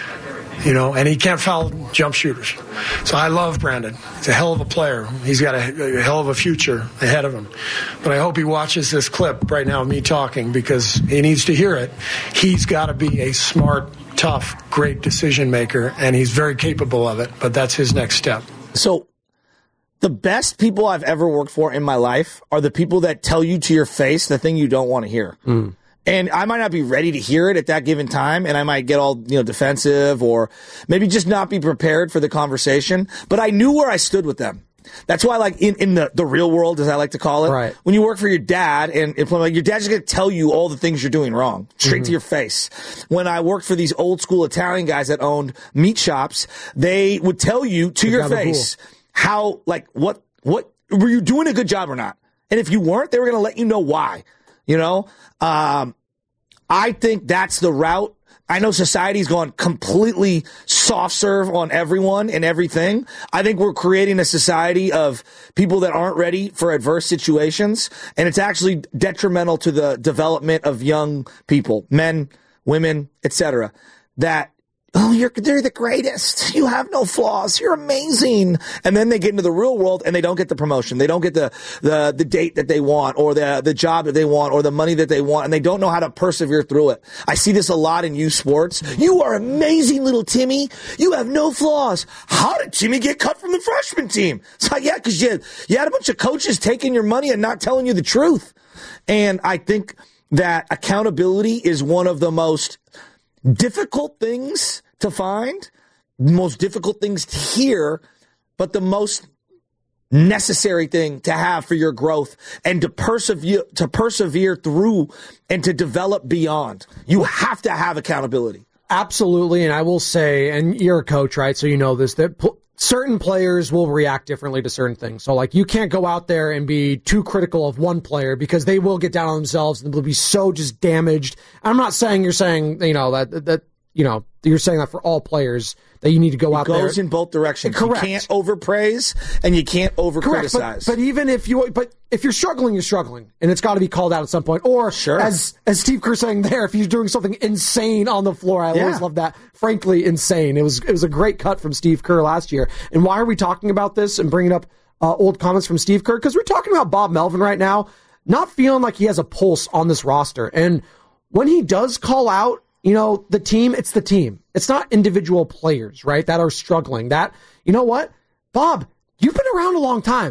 Speaker 13: You know, and he can't foul jump shooters. So I love Brandon. He's a hell of a player. He's got a, a hell of a future ahead of him. But I hope he watches this clip right now of me talking because he needs to hear it. He's got to be a smart, tough, great decision maker, and he's very capable of it, but that's his next step.
Speaker 5: So the best people I've ever worked for in my life are the people that tell you to your face the thing you don't want to hear. Mm. And I might not be ready to hear it at that given time, and I might get all, you know, defensive or maybe just not be prepared for the conversation. But I knew where I stood with them. That's why, like, in, in the, the real world, as I like to call it,
Speaker 6: right.
Speaker 5: when you work for your dad, and if, like, your dad's just going to tell you all the things you're doing wrong, straight mm-hmm. to your face. When I worked for these old school Italian guys that owned meat shops, they would tell you to your face how, like, what, what, were you doing a good job or not? And if you weren't, they were going to let you know why, you know? Um, I think that's the route. I know society's gone completely soft serve on everyone and everything. I think we're creating a society of people that aren't ready for adverse situations, and it's actually detrimental to the development of young people, men, women, et cetera. That, oh, you're, they're the greatest. You have no flaws. You're amazing. And then they get into the real world and they don't get the promotion. They don't get the, the, the date that they want or the, the job that they want or the money that they want. And they don't know how to persevere through it. I see this a lot in youth sports. You are amazing, little Timmy. You have no flaws. How did Timmy get cut from the freshman team? It's like, yeah, because you, you had a bunch of coaches taking your money and not telling you the truth. And I think that accountability is one of the most difficult things to find, most difficult things to hear, but the most necessary thing to have for your growth and to persevere, to persevere through and to develop beyond. You have to have accountability.
Speaker 6: Absolutely. And I will say, and you're a coach, right? So you know this, that p- certain players will react differently to certain things. So like you can't go out there and be too critical of one player because they will get down on themselves and they'll be so just damaged. I'm not saying you're saying, you know, that, that, you know, you're saying that for all players that you need to go
Speaker 5: it
Speaker 6: out there. It
Speaker 5: goes in both directions.
Speaker 6: Correct.
Speaker 5: You can't overpraise and you can't over
Speaker 6: Correct.
Speaker 5: criticize.
Speaker 6: But, but even if you, but if you're struggling, you're struggling, and it's got to be called out at some point. Or
Speaker 5: sure.
Speaker 6: as as Steve Kerr saying there, if you're doing something insane on the floor, I yeah. always love that. Frankly, insane. It was it was a great cut from Steve Kerr last year. And why are we talking about this and bringing up uh, old comments from Steve Kerr? Because we're talking about Bob Melvin right now, not feeling like he has a pulse on this roster. And when he does call out, you know, the team, it's the team. It's not individual players, right, that are struggling. That, you know what? Bob, you've been around a long time.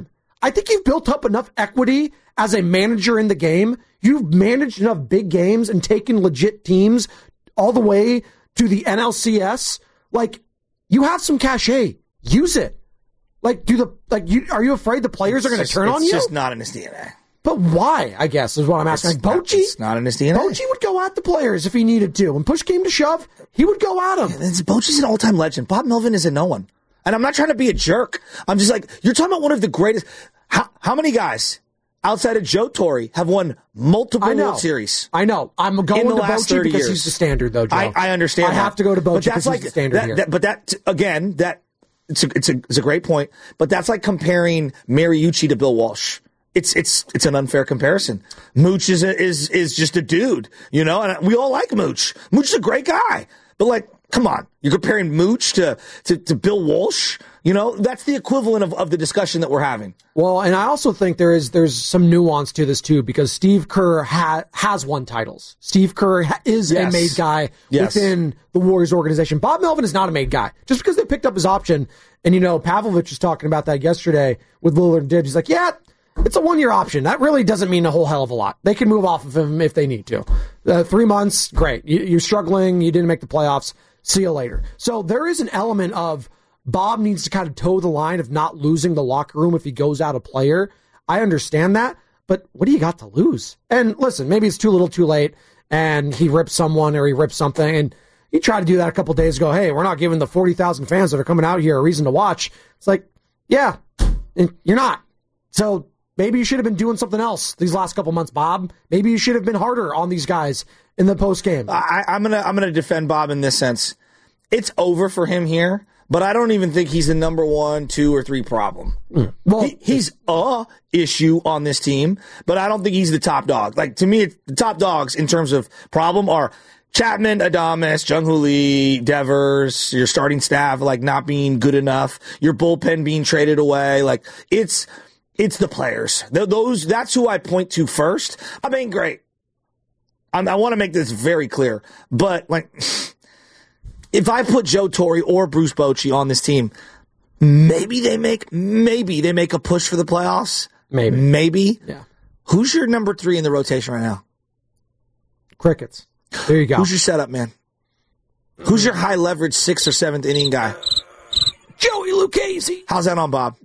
Speaker 6: I think you've built up enough equity as a manager in the game. You've managed enough big games and taken legit teams all the way to the N L C S. Like, you have some cachet. Use it. Like, do the like? You are you afraid the players
Speaker 5: it's
Speaker 6: are going to
Speaker 5: just,
Speaker 6: turn on you?
Speaker 5: It's just not in his D N A.
Speaker 6: But why? I guess is what I'm asking.
Speaker 5: It's
Speaker 6: like,
Speaker 5: not,
Speaker 6: Bochy,
Speaker 5: it's not in his D N A.
Speaker 6: Bochy would go at the players if he needed to. When push came to shove, he would go at them.
Speaker 5: Yeah, Bochy's an all-time legend. Bob Melvin is a no one. And I'm not trying to be a jerk. I'm just like, you're talking about one of the greatest. How, how many guys outside of Joe Torre have won multiple
Speaker 6: I know.
Speaker 5: World Series?
Speaker 6: I know. I'm going
Speaker 5: in the
Speaker 6: to
Speaker 5: last
Speaker 6: Bochy because
Speaker 5: years.
Speaker 6: he's the standard, though, Joe.
Speaker 5: I, I understand
Speaker 6: I
Speaker 5: that.
Speaker 6: have to go to Bochy
Speaker 5: but that's
Speaker 6: because
Speaker 5: like,
Speaker 6: he's the standard
Speaker 5: that,
Speaker 6: here.
Speaker 5: That, but that, again, that it's a, it's, a, it's a great point. But that's like comparing Mariucci to Bill Walsh. It's it's it's an unfair comparison. Mooch is a, is is just a dude, you know, and we all like Mooch. Mooch is a great guy, but like, come on, you're comparing Mooch to to, to Bill Walsh. You know, that's the equivalent of, of the discussion that we're having.
Speaker 6: Well, and I also think there is there's some nuance to this too, because Steve Kerr ha, has won titles. Steve Kerr ha, is
Speaker 5: Yes.
Speaker 6: a made guy
Speaker 5: Yes.
Speaker 6: within the Warriors organization. Bob Melvin is not a made guy. Just because they picked up his option, and you know, Pavlovich was talking about that yesterday with Lillard and Dibbs. He's like, yeah, it's a one-year option. That really doesn't mean a whole hell of a lot. They can move off of him if they need to. Uh, three months, great. You, you're struggling. You didn't make the playoffs. See you later. So there is an element of Bob needs to kind of toe the line of not losing the locker room if he goes out a player. I understand that, but what do you got to lose? And listen, maybe it's too little too late, and he rips someone or he rips something, and he tried to do that a couple days ago. Hey, we're not giving the forty thousand fans that are coming out here a reason to watch. It's like, yeah, you're not. So maybe you should have been doing something else these last couple months, Bob. Maybe you should have been harder on these guys in the post game.
Speaker 5: I, I'm gonna I'm gonna defend Bob in this sense. It's over for him here, but I don't even think he's the number one, two, or three problem.
Speaker 6: Mm. Well,
Speaker 5: he, he's a issue on this team, but I don't think he's the top dog. Like, to me, it's, the top dogs in terms of problem are Chapman, Adames, Jung-Hoo Lee, Devers, your starting staff like not being good enough, your bullpen being traded away. Like, it's it's the players. Th- those that's who I point to first. I mean, great. I'm, I want to make this very clear, but like, if I put Joe Torre or Bruce Bochy on this team, maybe they make maybe they make a push for the playoffs.
Speaker 6: Maybe,
Speaker 5: maybe.
Speaker 6: Yeah.
Speaker 5: Who's your number three in the rotation right now?
Speaker 6: Crickets. There you go.
Speaker 5: Who's your setup man? Who's your high leverage sixth or seventh inning guy?
Speaker 6: Joey Lucchese.
Speaker 5: How's that on Bob?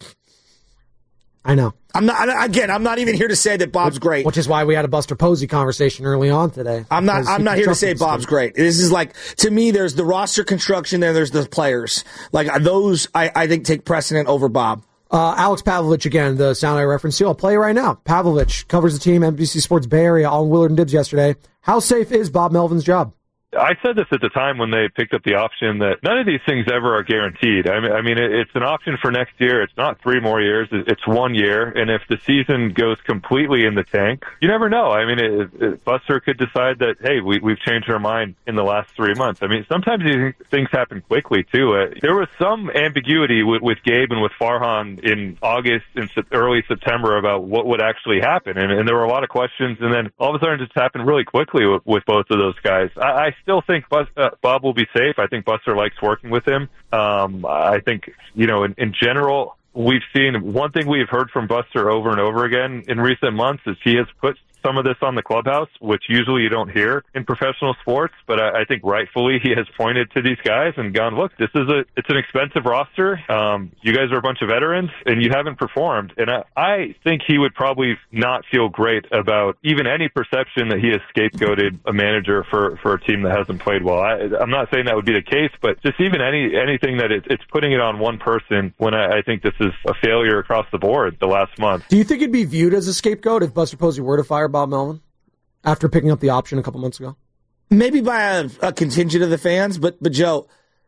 Speaker 6: I know.
Speaker 5: I'm not. Again, I'm not even here to say that Bob's great.
Speaker 6: Which is why we had a Buster Posey conversation early on today.
Speaker 5: I'm not. I'm not here to say Bob's great. This is like, to me, there's the roster construction, then there's the players. Like those, I, I think take precedent over Bob.
Speaker 6: Uh, Alex Pavlovich again, the sound I referenced to. I'll play it right now. Pavlovich covers the team, N B C Sports Bay Area, on Willard and Dibbs yesterday. How safe is Bob Melvin's job?
Speaker 14: I said this at the time when they picked up the option that none of these things ever are guaranteed. I mean, I mean, it's an option for next year. It's not three more years. It's one year. And if the season goes completely in the tank, you never know. I mean, it, it, Buster could decide that, hey, we, we've changed our mind in the last three months. I mean, sometimes these things happen quickly, too. Uh, there was some ambiguity with, with Gabe and with Farhan in August and early September about what would actually happen. And, and there were a lot of questions. And then all of a sudden it just happened really quickly with, with both of those guys. I, I still think Bus, uh, Bob will be safe. I think Buster likes working with him. Um, I think, you know, in, in general, we've seen one thing we've heard from Buster over and over again in recent months is he has put some of this on the clubhouse, which usually you don't hear in professional sports, but I, I think rightfully he has pointed to these guys and gone, look, this is a, it's an expensive roster. Um, you guys are a bunch of veterans and you haven't performed. And I, I think he would probably not feel great about even any perception that he has scapegoated a manager for, for a team that hasn't played well. I, I'm not saying that would be the case, but just even any, anything that it, it's putting it on one person when I, I think this is a failure across the board the last month.
Speaker 6: Do you think it'd be viewed as a scapegoat if Buster Posey were to fire Bob Melvin after picking up the option a couple months ago?
Speaker 5: Maybe by a, a contingent of the fans, but but Joe,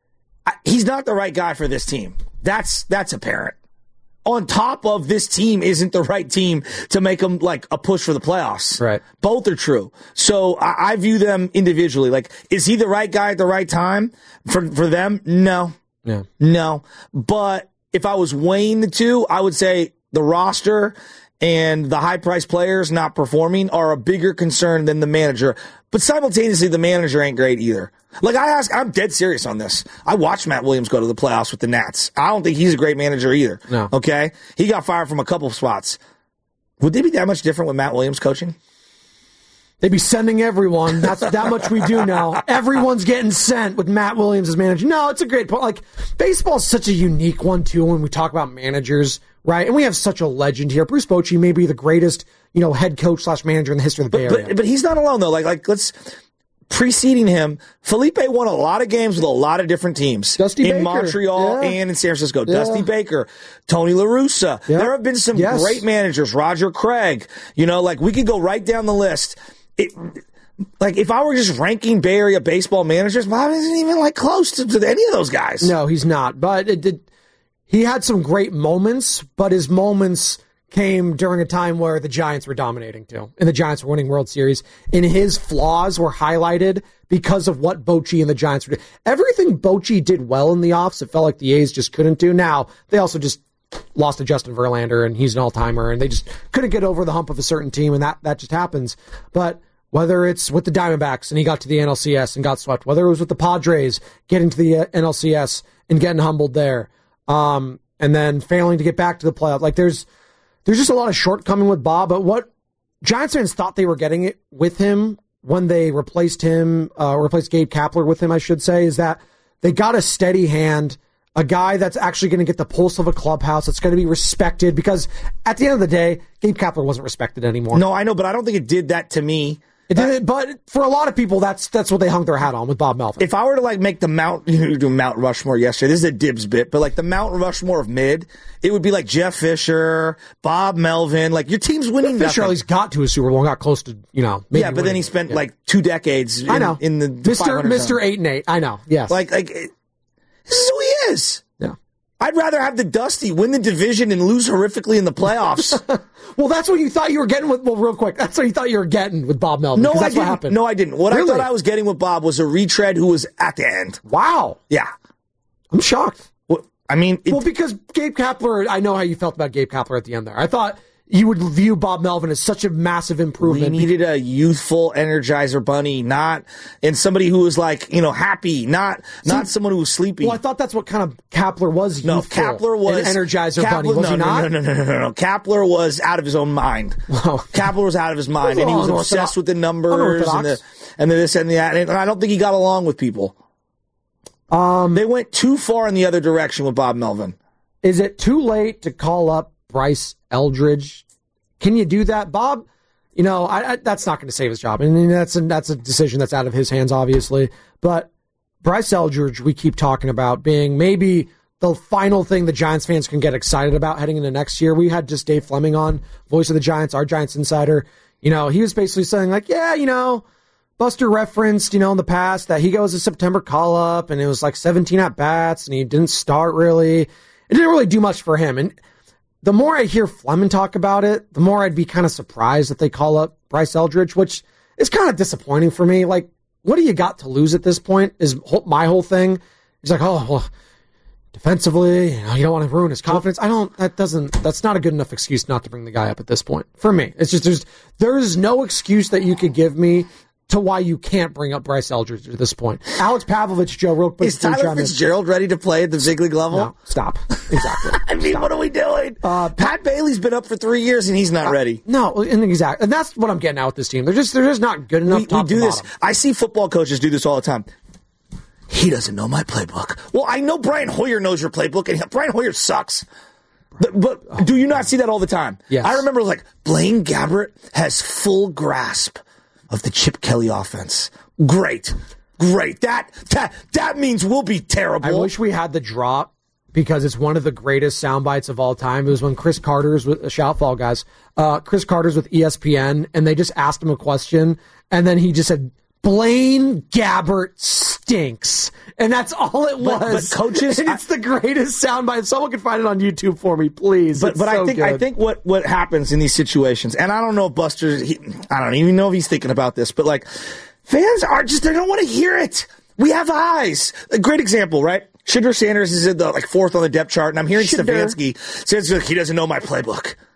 Speaker 5: I, he's not the right guy for this team. That's that's apparent. On top of this team isn't the right team to make them like a push for the playoffs.
Speaker 6: Right.
Speaker 5: Both are true. So I, I view them individually. Like, is he the right guy at the right time for for them? No.
Speaker 6: Yeah.
Speaker 5: No. But if I was weighing the two, I would say the roster and the high-priced players not performing are a bigger concern than the manager. But simultaneously, the manager ain't great either. Like, I ask, I'm dead serious on this. I watched Matt Williams go to the playoffs with the Nats. I don't think he's a great manager either.
Speaker 6: No.
Speaker 5: Okay? He got fired from a couple of spots. Would they be that much different with Matt Williams coaching?
Speaker 6: They'd be sending everyone. That's that much we do know. Everyone's getting sent with Matt Williams as manager. No, it's a great point. Like, baseball's such a unique one, too, when we talk about managers, right? And we have such a legend here. Bruce Bochy may be the greatest, you know, head coach slash manager in the history of the Bay Area.
Speaker 5: But, but he's not alone, though. Like, like let's... Preceding him, Felipe won a lot of games with a lot of different teams.
Speaker 6: Dusty
Speaker 5: in
Speaker 6: Baker.
Speaker 5: Montreal
Speaker 6: Yeah.
Speaker 5: and in San Francisco.
Speaker 6: Yeah.
Speaker 5: Dusty Baker, Tony La Russa.
Speaker 6: Yeah.
Speaker 5: There have been some
Speaker 6: Yes.
Speaker 5: great managers. Roger Craig. You know, like, we could go right down the list. It, like, if I were just ranking Bay Area baseball managers, Bob isn't even, like, close to, to any of those guys.
Speaker 6: No, he's not. But it did. He had some great moments, but his moments came during a time where the Giants were dominating too, and the Giants were winning World Series, and his flaws were highlighted because of what Bochy and the Giants were doing. Everything Bochy did well in the offs, it felt like the A's just couldn't do. Now, they also just lost to Justin Verlander, and he's an all-timer, and they just couldn't get over the hump of a certain team, and that, that just happens. But whether it's with the Diamondbacks, and he got to the N L C S and got swept, whether it was with the Padres getting to the uh, N L C S and getting humbled there, um, and then failing to get back to the playoff, like there's There's just a lot of shortcoming with Bob, but what Giants fans thought they were getting it with him when they replaced him, uh, replaced Gabe Kapler with him, I should say, is that they got a steady hand, a guy that's actually going to get the pulse of a clubhouse, that's going to be respected, because at the end of the day, Gabe Kapler wasn't respected anymore.
Speaker 5: No, I know, but I don't think it did that to me.
Speaker 6: It did, but for a lot of people, that's that's what they hung their hat on with Bob Melvin.
Speaker 5: If I were to like make the Mount, you know, you're doing Mount Rushmore yesterday. This is a dibs bit, but like the Mount Rushmore of mid, it would be like Jeff Fisher, Bob Melvin. Like your team's winning.
Speaker 6: Fisher
Speaker 5: nothing.
Speaker 6: at least got to a Super Bowl and got close to, you know. Maybe
Speaker 5: yeah, but then
Speaker 6: winning.
Speaker 5: he spent
Speaker 6: Yeah.
Speaker 5: like two decades. In,
Speaker 6: I know
Speaker 5: in the
Speaker 6: Mister Mister
Speaker 5: zone.
Speaker 6: Eight and Eight. I know. Yes.
Speaker 5: Like like it, this is who he is.
Speaker 6: Yeah.
Speaker 5: I'd rather have the Dusty win the division and lose horrifically in the playoffs.
Speaker 6: Well, that's what you thought you were getting with, well, real quick, that's what you thought you were getting with Bob Melvin.
Speaker 5: No, I
Speaker 6: that's
Speaker 5: didn't.
Speaker 6: what happened.
Speaker 5: No, I didn't. What
Speaker 6: Really?
Speaker 5: I thought I was getting with Bob was a retread who was at the end.
Speaker 6: Wow.
Speaker 5: Yeah.
Speaker 6: I'm shocked.
Speaker 5: Well, I mean, it,
Speaker 6: Well, because Gabe Kapler, I know how you felt about Gabe Kapler at the end there. I thought you would view Bob Melvin as such a massive
Speaker 5: we
Speaker 6: improvement.
Speaker 5: needed a youthful Energizer bunny, not and somebody who was like, you know, happy, not not someone who was sleepy.
Speaker 6: Well, I thought that's what kind of Kapler was.
Speaker 5: No,
Speaker 6: youthful,
Speaker 5: Kapler was
Speaker 6: an Energizer
Speaker 5: Kapler,
Speaker 6: bunny, was
Speaker 5: no,
Speaker 6: he
Speaker 5: no,
Speaker 6: not?
Speaker 5: No, no, no, no, no. Kapler was out of his own mind.
Speaker 6: Wow.
Speaker 5: Kapler was out of his mind,
Speaker 6: That's
Speaker 5: and he was
Speaker 6: unorthodox.
Speaker 5: obsessed with the numbers and the
Speaker 6: Unorthodox.
Speaker 5: and the this and that. And I don't think he got along with people.
Speaker 6: Um,
Speaker 5: They went too far in the other direction with Bob Melvin.
Speaker 6: Is it too late to call up Bryce Eldridge? Can you do that, Bob? You know, I, I, that's not going to save his job. I mean, that's a, that's a decision that's out of his hands, obviously. But Bryce Eldridge, we keep talking about being maybe the final thing the Giants fans can get excited about heading into next year. We had just Dave Fleming on, voice of the Giants, our Giants insider. You know, he was basically saying like, yeah, you know, Buster referenced, you know, in the past that he goes a September call-up, and it was like seventeen at-bats, and he didn't start really. It didn't really do much for him. And the more I hear Fleming talk about it, the more I'd be kind of surprised that they call up Bryce Eldridge, which is kind of disappointing for me. Like, what do you got to lose at this point is my whole thing. He's like, oh, well, defensively, you know, you don't want to ruin his confidence. I don't, that doesn't, that's not a good enough excuse not to bring the guy up at this point. For me, it's just, there's, there's no excuse that you could give me to why you can't bring up Bryce Eldridge at this point. Alex Pavlovich, Joe, real quick.
Speaker 5: Is Tyler Fitzgerald ready to play at the big league level?
Speaker 6: No, stop. Exactly.
Speaker 5: I mean, what are we doing? Uh, Pat Bailey's been up for three years and he's not
Speaker 6: uh,
Speaker 5: ready.
Speaker 6: No, and exactly, and that's what I'm getting at with this team. They're just, they're just not good enough.
Speaker 5: We,
Speaker 6: top
Speaker 5: we do
Speaker 6: to
Speaker 5: this.
Speaker 6: bottom.
Speaker 5: I see football coaches do this all the time. He doesn't know my playbook. Well, I know Brian Hoyer knows your playbook, and Brian Hoyer sucks. But, but do you not see that all the time?
Speaker 6: Yes.
Speaker 5: I remember like Blaine Gabbert has full grasp of the Chip Kelly offense. Great. Great. That that that means we'll be terrible.
Speaker 6: I wish we had the drop because it's one of the greatest sound bites of all time. It was when Chris Carter's with uh, Shoutfall guys. Uh, Chris Carter's with E S P N, and they just asked him a question, and then he just said, Blaine Gabbert stinks. And that's all it was.
Speaker 5: But, but coaches,
Speaker 6: and it's the greatest soundbite. If someone can find it on YouTube for me, please.
Speaker 5: But
Speaker 6: It's
Speaker 5: but
Speaker 6: so
Speaker 5: I think
Speaker 6: good.
Speaker 5: I think what, what happens in these situations, and I don't know if Buster, he, I don't even know if he's thinking about this, but like fans are just, they don't want to hear it. We have eyes. A great example, right? Shedeur Sanders is in the like fourth on the depth chart, and I'm hearing
Speaker 6: Shedeur.
Speaker 5: Stefanski says like, he doesn't know my playbook.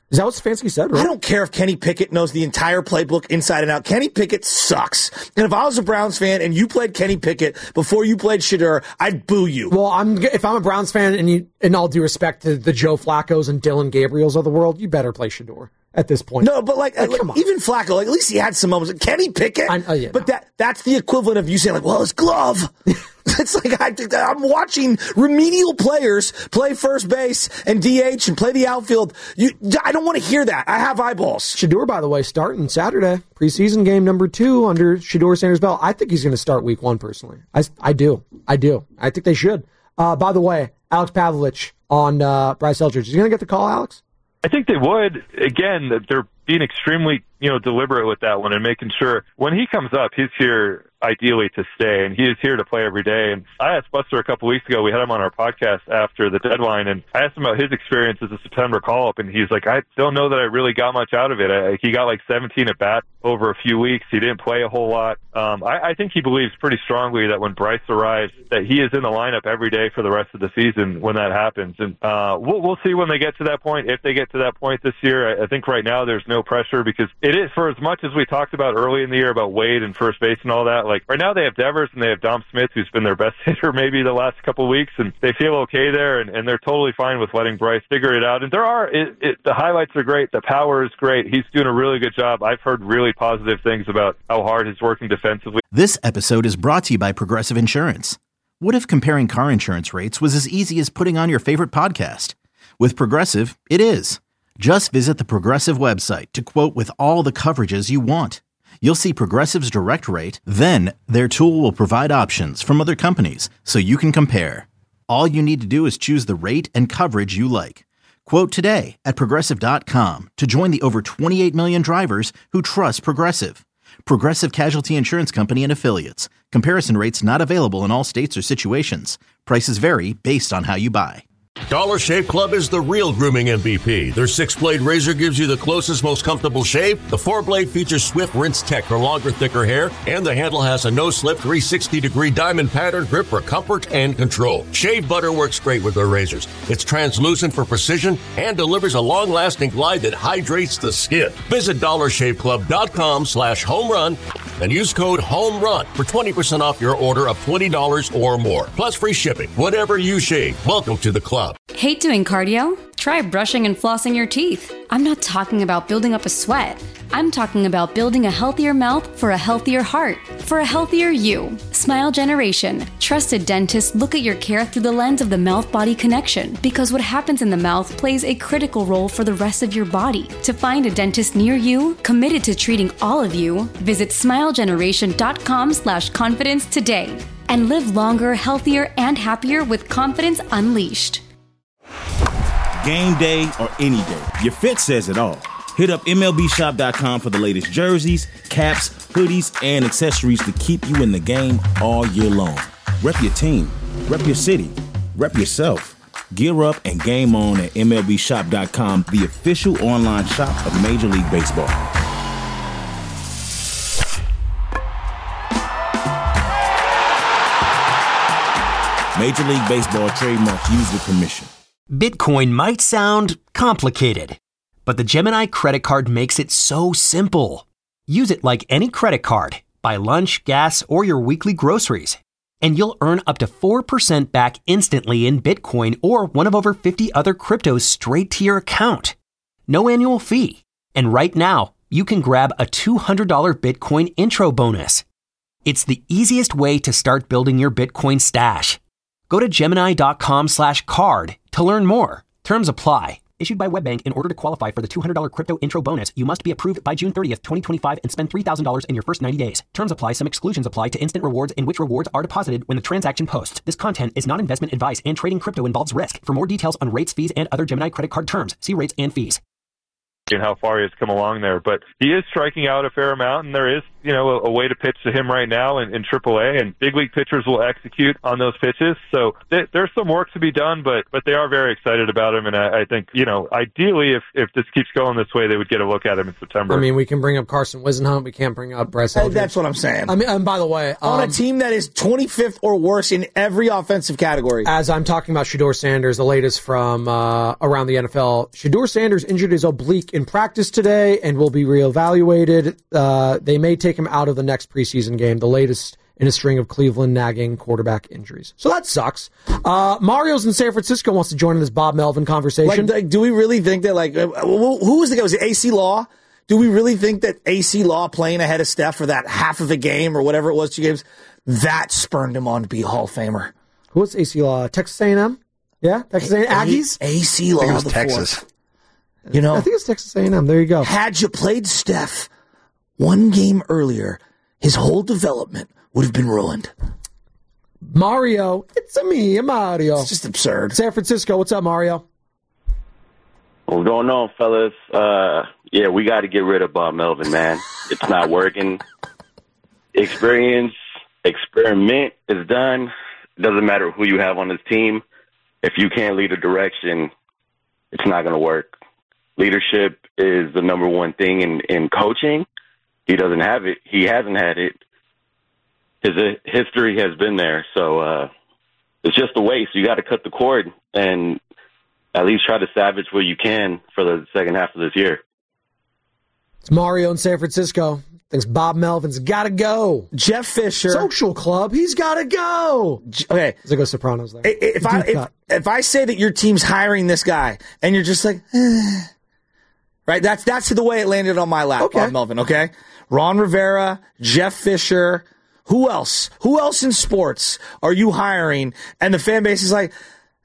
Speaker 6: Is that what Stefanski said? Right?
Speaker 5: I don't care if Kenny Pickett knows the entire playbook inside and out. Kenny Pickett sucks. And if I was a Browns fan and you played Kenny Pickett before you played Shedeur, I'd boo you.
Speaker 6: Well, I'm if I'm a Browns fan, and you, in all due respect to the Joe Flacco's and Dylan Gabriels of the world, you better play Shedeur at this point.
Speaker 5: No, but like, like, like even Flacco, like at least he had some moments. Kenny Pickett, I, oh yeah, but no. that that's the equivalent of you saying like, well, his glove. It's like I, I'm watching remedial players play first base and D H and play the outfield. You, I don't want to hear that. I have eyeballs.
Speaker 6: Shedeur, by the way, starting Saturday, preseason game number two under Shedeur Sanders-Bell. I think he's going to start week one, personally. I, I do. I do. I think they should. Uh, by the way, Alex Pavlovich on uh, Bryce Eldridge. Is he going to get the call, Alex?
Speaker 14: I think they would. Again, they're being extremely, you know, deliberate with that one and making sure when he comes up, he's here ideally to stay, and he is here to play every day. And I asked Buster a couple weeks ago, we had him on our podcast after the deadline, and I asked him about his experience as a September call-up, and he's like, I don't know that I really got much out of it. I, he got like seventeen at-bats over a few weeks. He didn't play a whole lot. Um, I, I think he believes pretty strongly that when Bryce arrives, that he is in the lineup every day for the rest of the season when that happens. And uh, we'll, we'll see when they get to that point, if they get to that point this year. I, I think right now there's no pressure because it is, for as much as we talked about early in the year about Wade and first base and all that, like right now they have Devers and they have Dom Smith, who's been their best hitter maybe the last couple of weeks, and they feel okay there, and, and they're totally fine with letting Bryce figure it out. And there are, it, it, the highlights are great, the power is great, he's doing a really good job. I've heard really positive things about how hard he's working defensively.
Speaker 1: This episode is brought to you by Progressive Insurance. What if comparing car insurance rates was as easy as putting on your favorite podcast? With Progressive, it is. Just visit the Progressive website to quote with all the coverages you want. You'll see Progressive's direct rate, then their tool will provide options from other companies so you can compare. All you need to do is choose the rate and coverage you like. Quote today at Progressive dot com to join the over twenty-eight million drivers who trust Progressive. Progressive Casualty Insurance Company and Affiliates. Comparison rates not available in all states or situations. Prices vary based on how you buy.
Speaker 2: Dollar Shave Club is the real grooming M V P. Their six-blade razor gives you the closest, most comfortable shave. The four-blade features Swift Rinse Tech for longer, thicker hair. And the handle has a no-slip three hundred sixty degree diamond pattern grip for comfort and control. Shave butter works great with their razors. It's translucent for precision and delivers a long-lasting glide that hydrates the skin. Visit dollar shave club dot com slash home run and use code HOMERUN for twenty percent off your order of twenty dollars or more. Plus free shipping. Whatever you shave, welcome to the club.
Speaker 15: Hate doing cardio? Try brushing and flossing your teeth. I'm not talking about building up a sweat. I'm talking about building a healthier mouth for a healthier heart, for a healthier you. Smile Generation. Trusted dentists look at your care through the lens of the mouth-body connection, because what happens in the mouth plays a critical role for the rest of your body. To find a dentist near you, committed to treating all of you, visit smile generation dot com slash confidence today. And live longer, healthier, and happier with confidence unleashed.
Speaker 10: Game day or any day, your fit says it all. Hit up M L B shop dot com for the latest jerseys, caps, hoodies, and accessories to keep you in the game all year long. Rep your team, rep your city, rep yourself. Gear up and game on at M L B shop dot com, the official online shop of Major League Baseball. Major League Baseball trademark used with permission.
Speaker 11: Bitcoin might sound complicated, but the Gemini credit card makes it so simple. Use it like any credit card. Buy lunch, gas, or your weekly groceries, and you'll earn up to four percent back instantly in Bitcoin or one of over fifty other cryptos straight to your account. No annual fee. And right now, you can grab a two hundred dollars Bitcoin intro bonus. It's the easiest way to start building your Bitcoin stash. Go to Gemini dot com slash card to learn more. Terms apply. Issued by WebBank. In order to qualify for the two hundred dollars crypto intro bonus, you must be approved by June thirtieth, twenty twenty-five and spend three thousand dollars in your first ninety days. Terms apply. Some exclusions apply to instant rewards, in which rewards are deposited when the transaction posts. This content is not investment advice, and trading crypto involves risk. For more details on rates, fees, and other Gemini credit card terms, see rates and fees.
Speaker 14: and how far he has come along there. But he is striking out a fair amount, and there is, you know, a, a way to pitch to him right now in, in triple A, and big league pitchers will execute on those pitches. So th- there's some work to be done, but but they are very excited about him, and I, I think, you know, ideally, if, if this keeps going this way, they would get a look at him in September.
Speaker 6: I mean, we can bring up Carson Wisenhunt. We can't bring up Bryce Eldridge.
Speaker 5: That's what I'm saying.
Speaker 6: I mean, and by the way, um,
Speaker 5: on a team that is twenty-fifth or worse in every offensive category.
Speaker 6: As I'm talking about Shedeur Sanders, the latest from uh, around the N F L, Shedeur Sanders injured his oblique in practice today and will be reevaluated. Uh, they may take him out of the next preseason game, the latest in a string of Cleveland nagging quarterback injuries. So that sucks. Uh, Mario's in San Francisco, wants to join in this Bob Melvin conversation.
Speaker 5: Like, like, do we really think that, like, uh, who was the guy? Was it A C Law? Do we really think that A C Law playing ahead of Steph for that half of a game or whatever it was, two games, that spurned him on to be a Hall of Famer?
Speaker 6: Who was A C Law? Texas A and M? Yeah, Texas A and M. Aggies?
Speaker 5: A C Law.
Speaker 12: I think it was Texas.
Speaker 5: Fourth. You know,
Speaker 6: I think it's Texas A and M. There you go.
Speaker 5: Had you played Steph one game earlier, his whole development would have been ruined.
Speaker 6: Mario, it's a me, Mario.
Speaker 5: It's just absurd.
Speaker 6: San Francisco, what's up, Mario?
Speaker 16: What's going on, fellas? Uh, yeah, we got to get rid of Bob Melvin, man. It's not working. Experience, experiment is done. It doesn't matter who you have on this team. If you can't lead a direction, it's not going to work. Leadership is the number one thing in, in coaching. He doesn't have it. He hasn't had it. His uh, history has been there. So uh, it's just a waste. You got to cut the cord and at least try to salvage what you can for the second half of this year.
Speaker 6: It's Mario in San Francisco. Thinks Bob Melvin's got to go.
Speaker 5: Jeff Fisher.
Speaker 6: Social Club. He's got to go.
Speaker 5: Okay.
Speaker 6: There's a go Sopranos there.
Speaker 5: If I, if, if I say that your team's hiring this guy and you're just like, eh. Right? That's that's the way it landed on my lap, okay. Bob Melvin, okay? Ron Rivera, Jeff Fisher. Who else? Who else in sports are you hiring? And the fan base is like,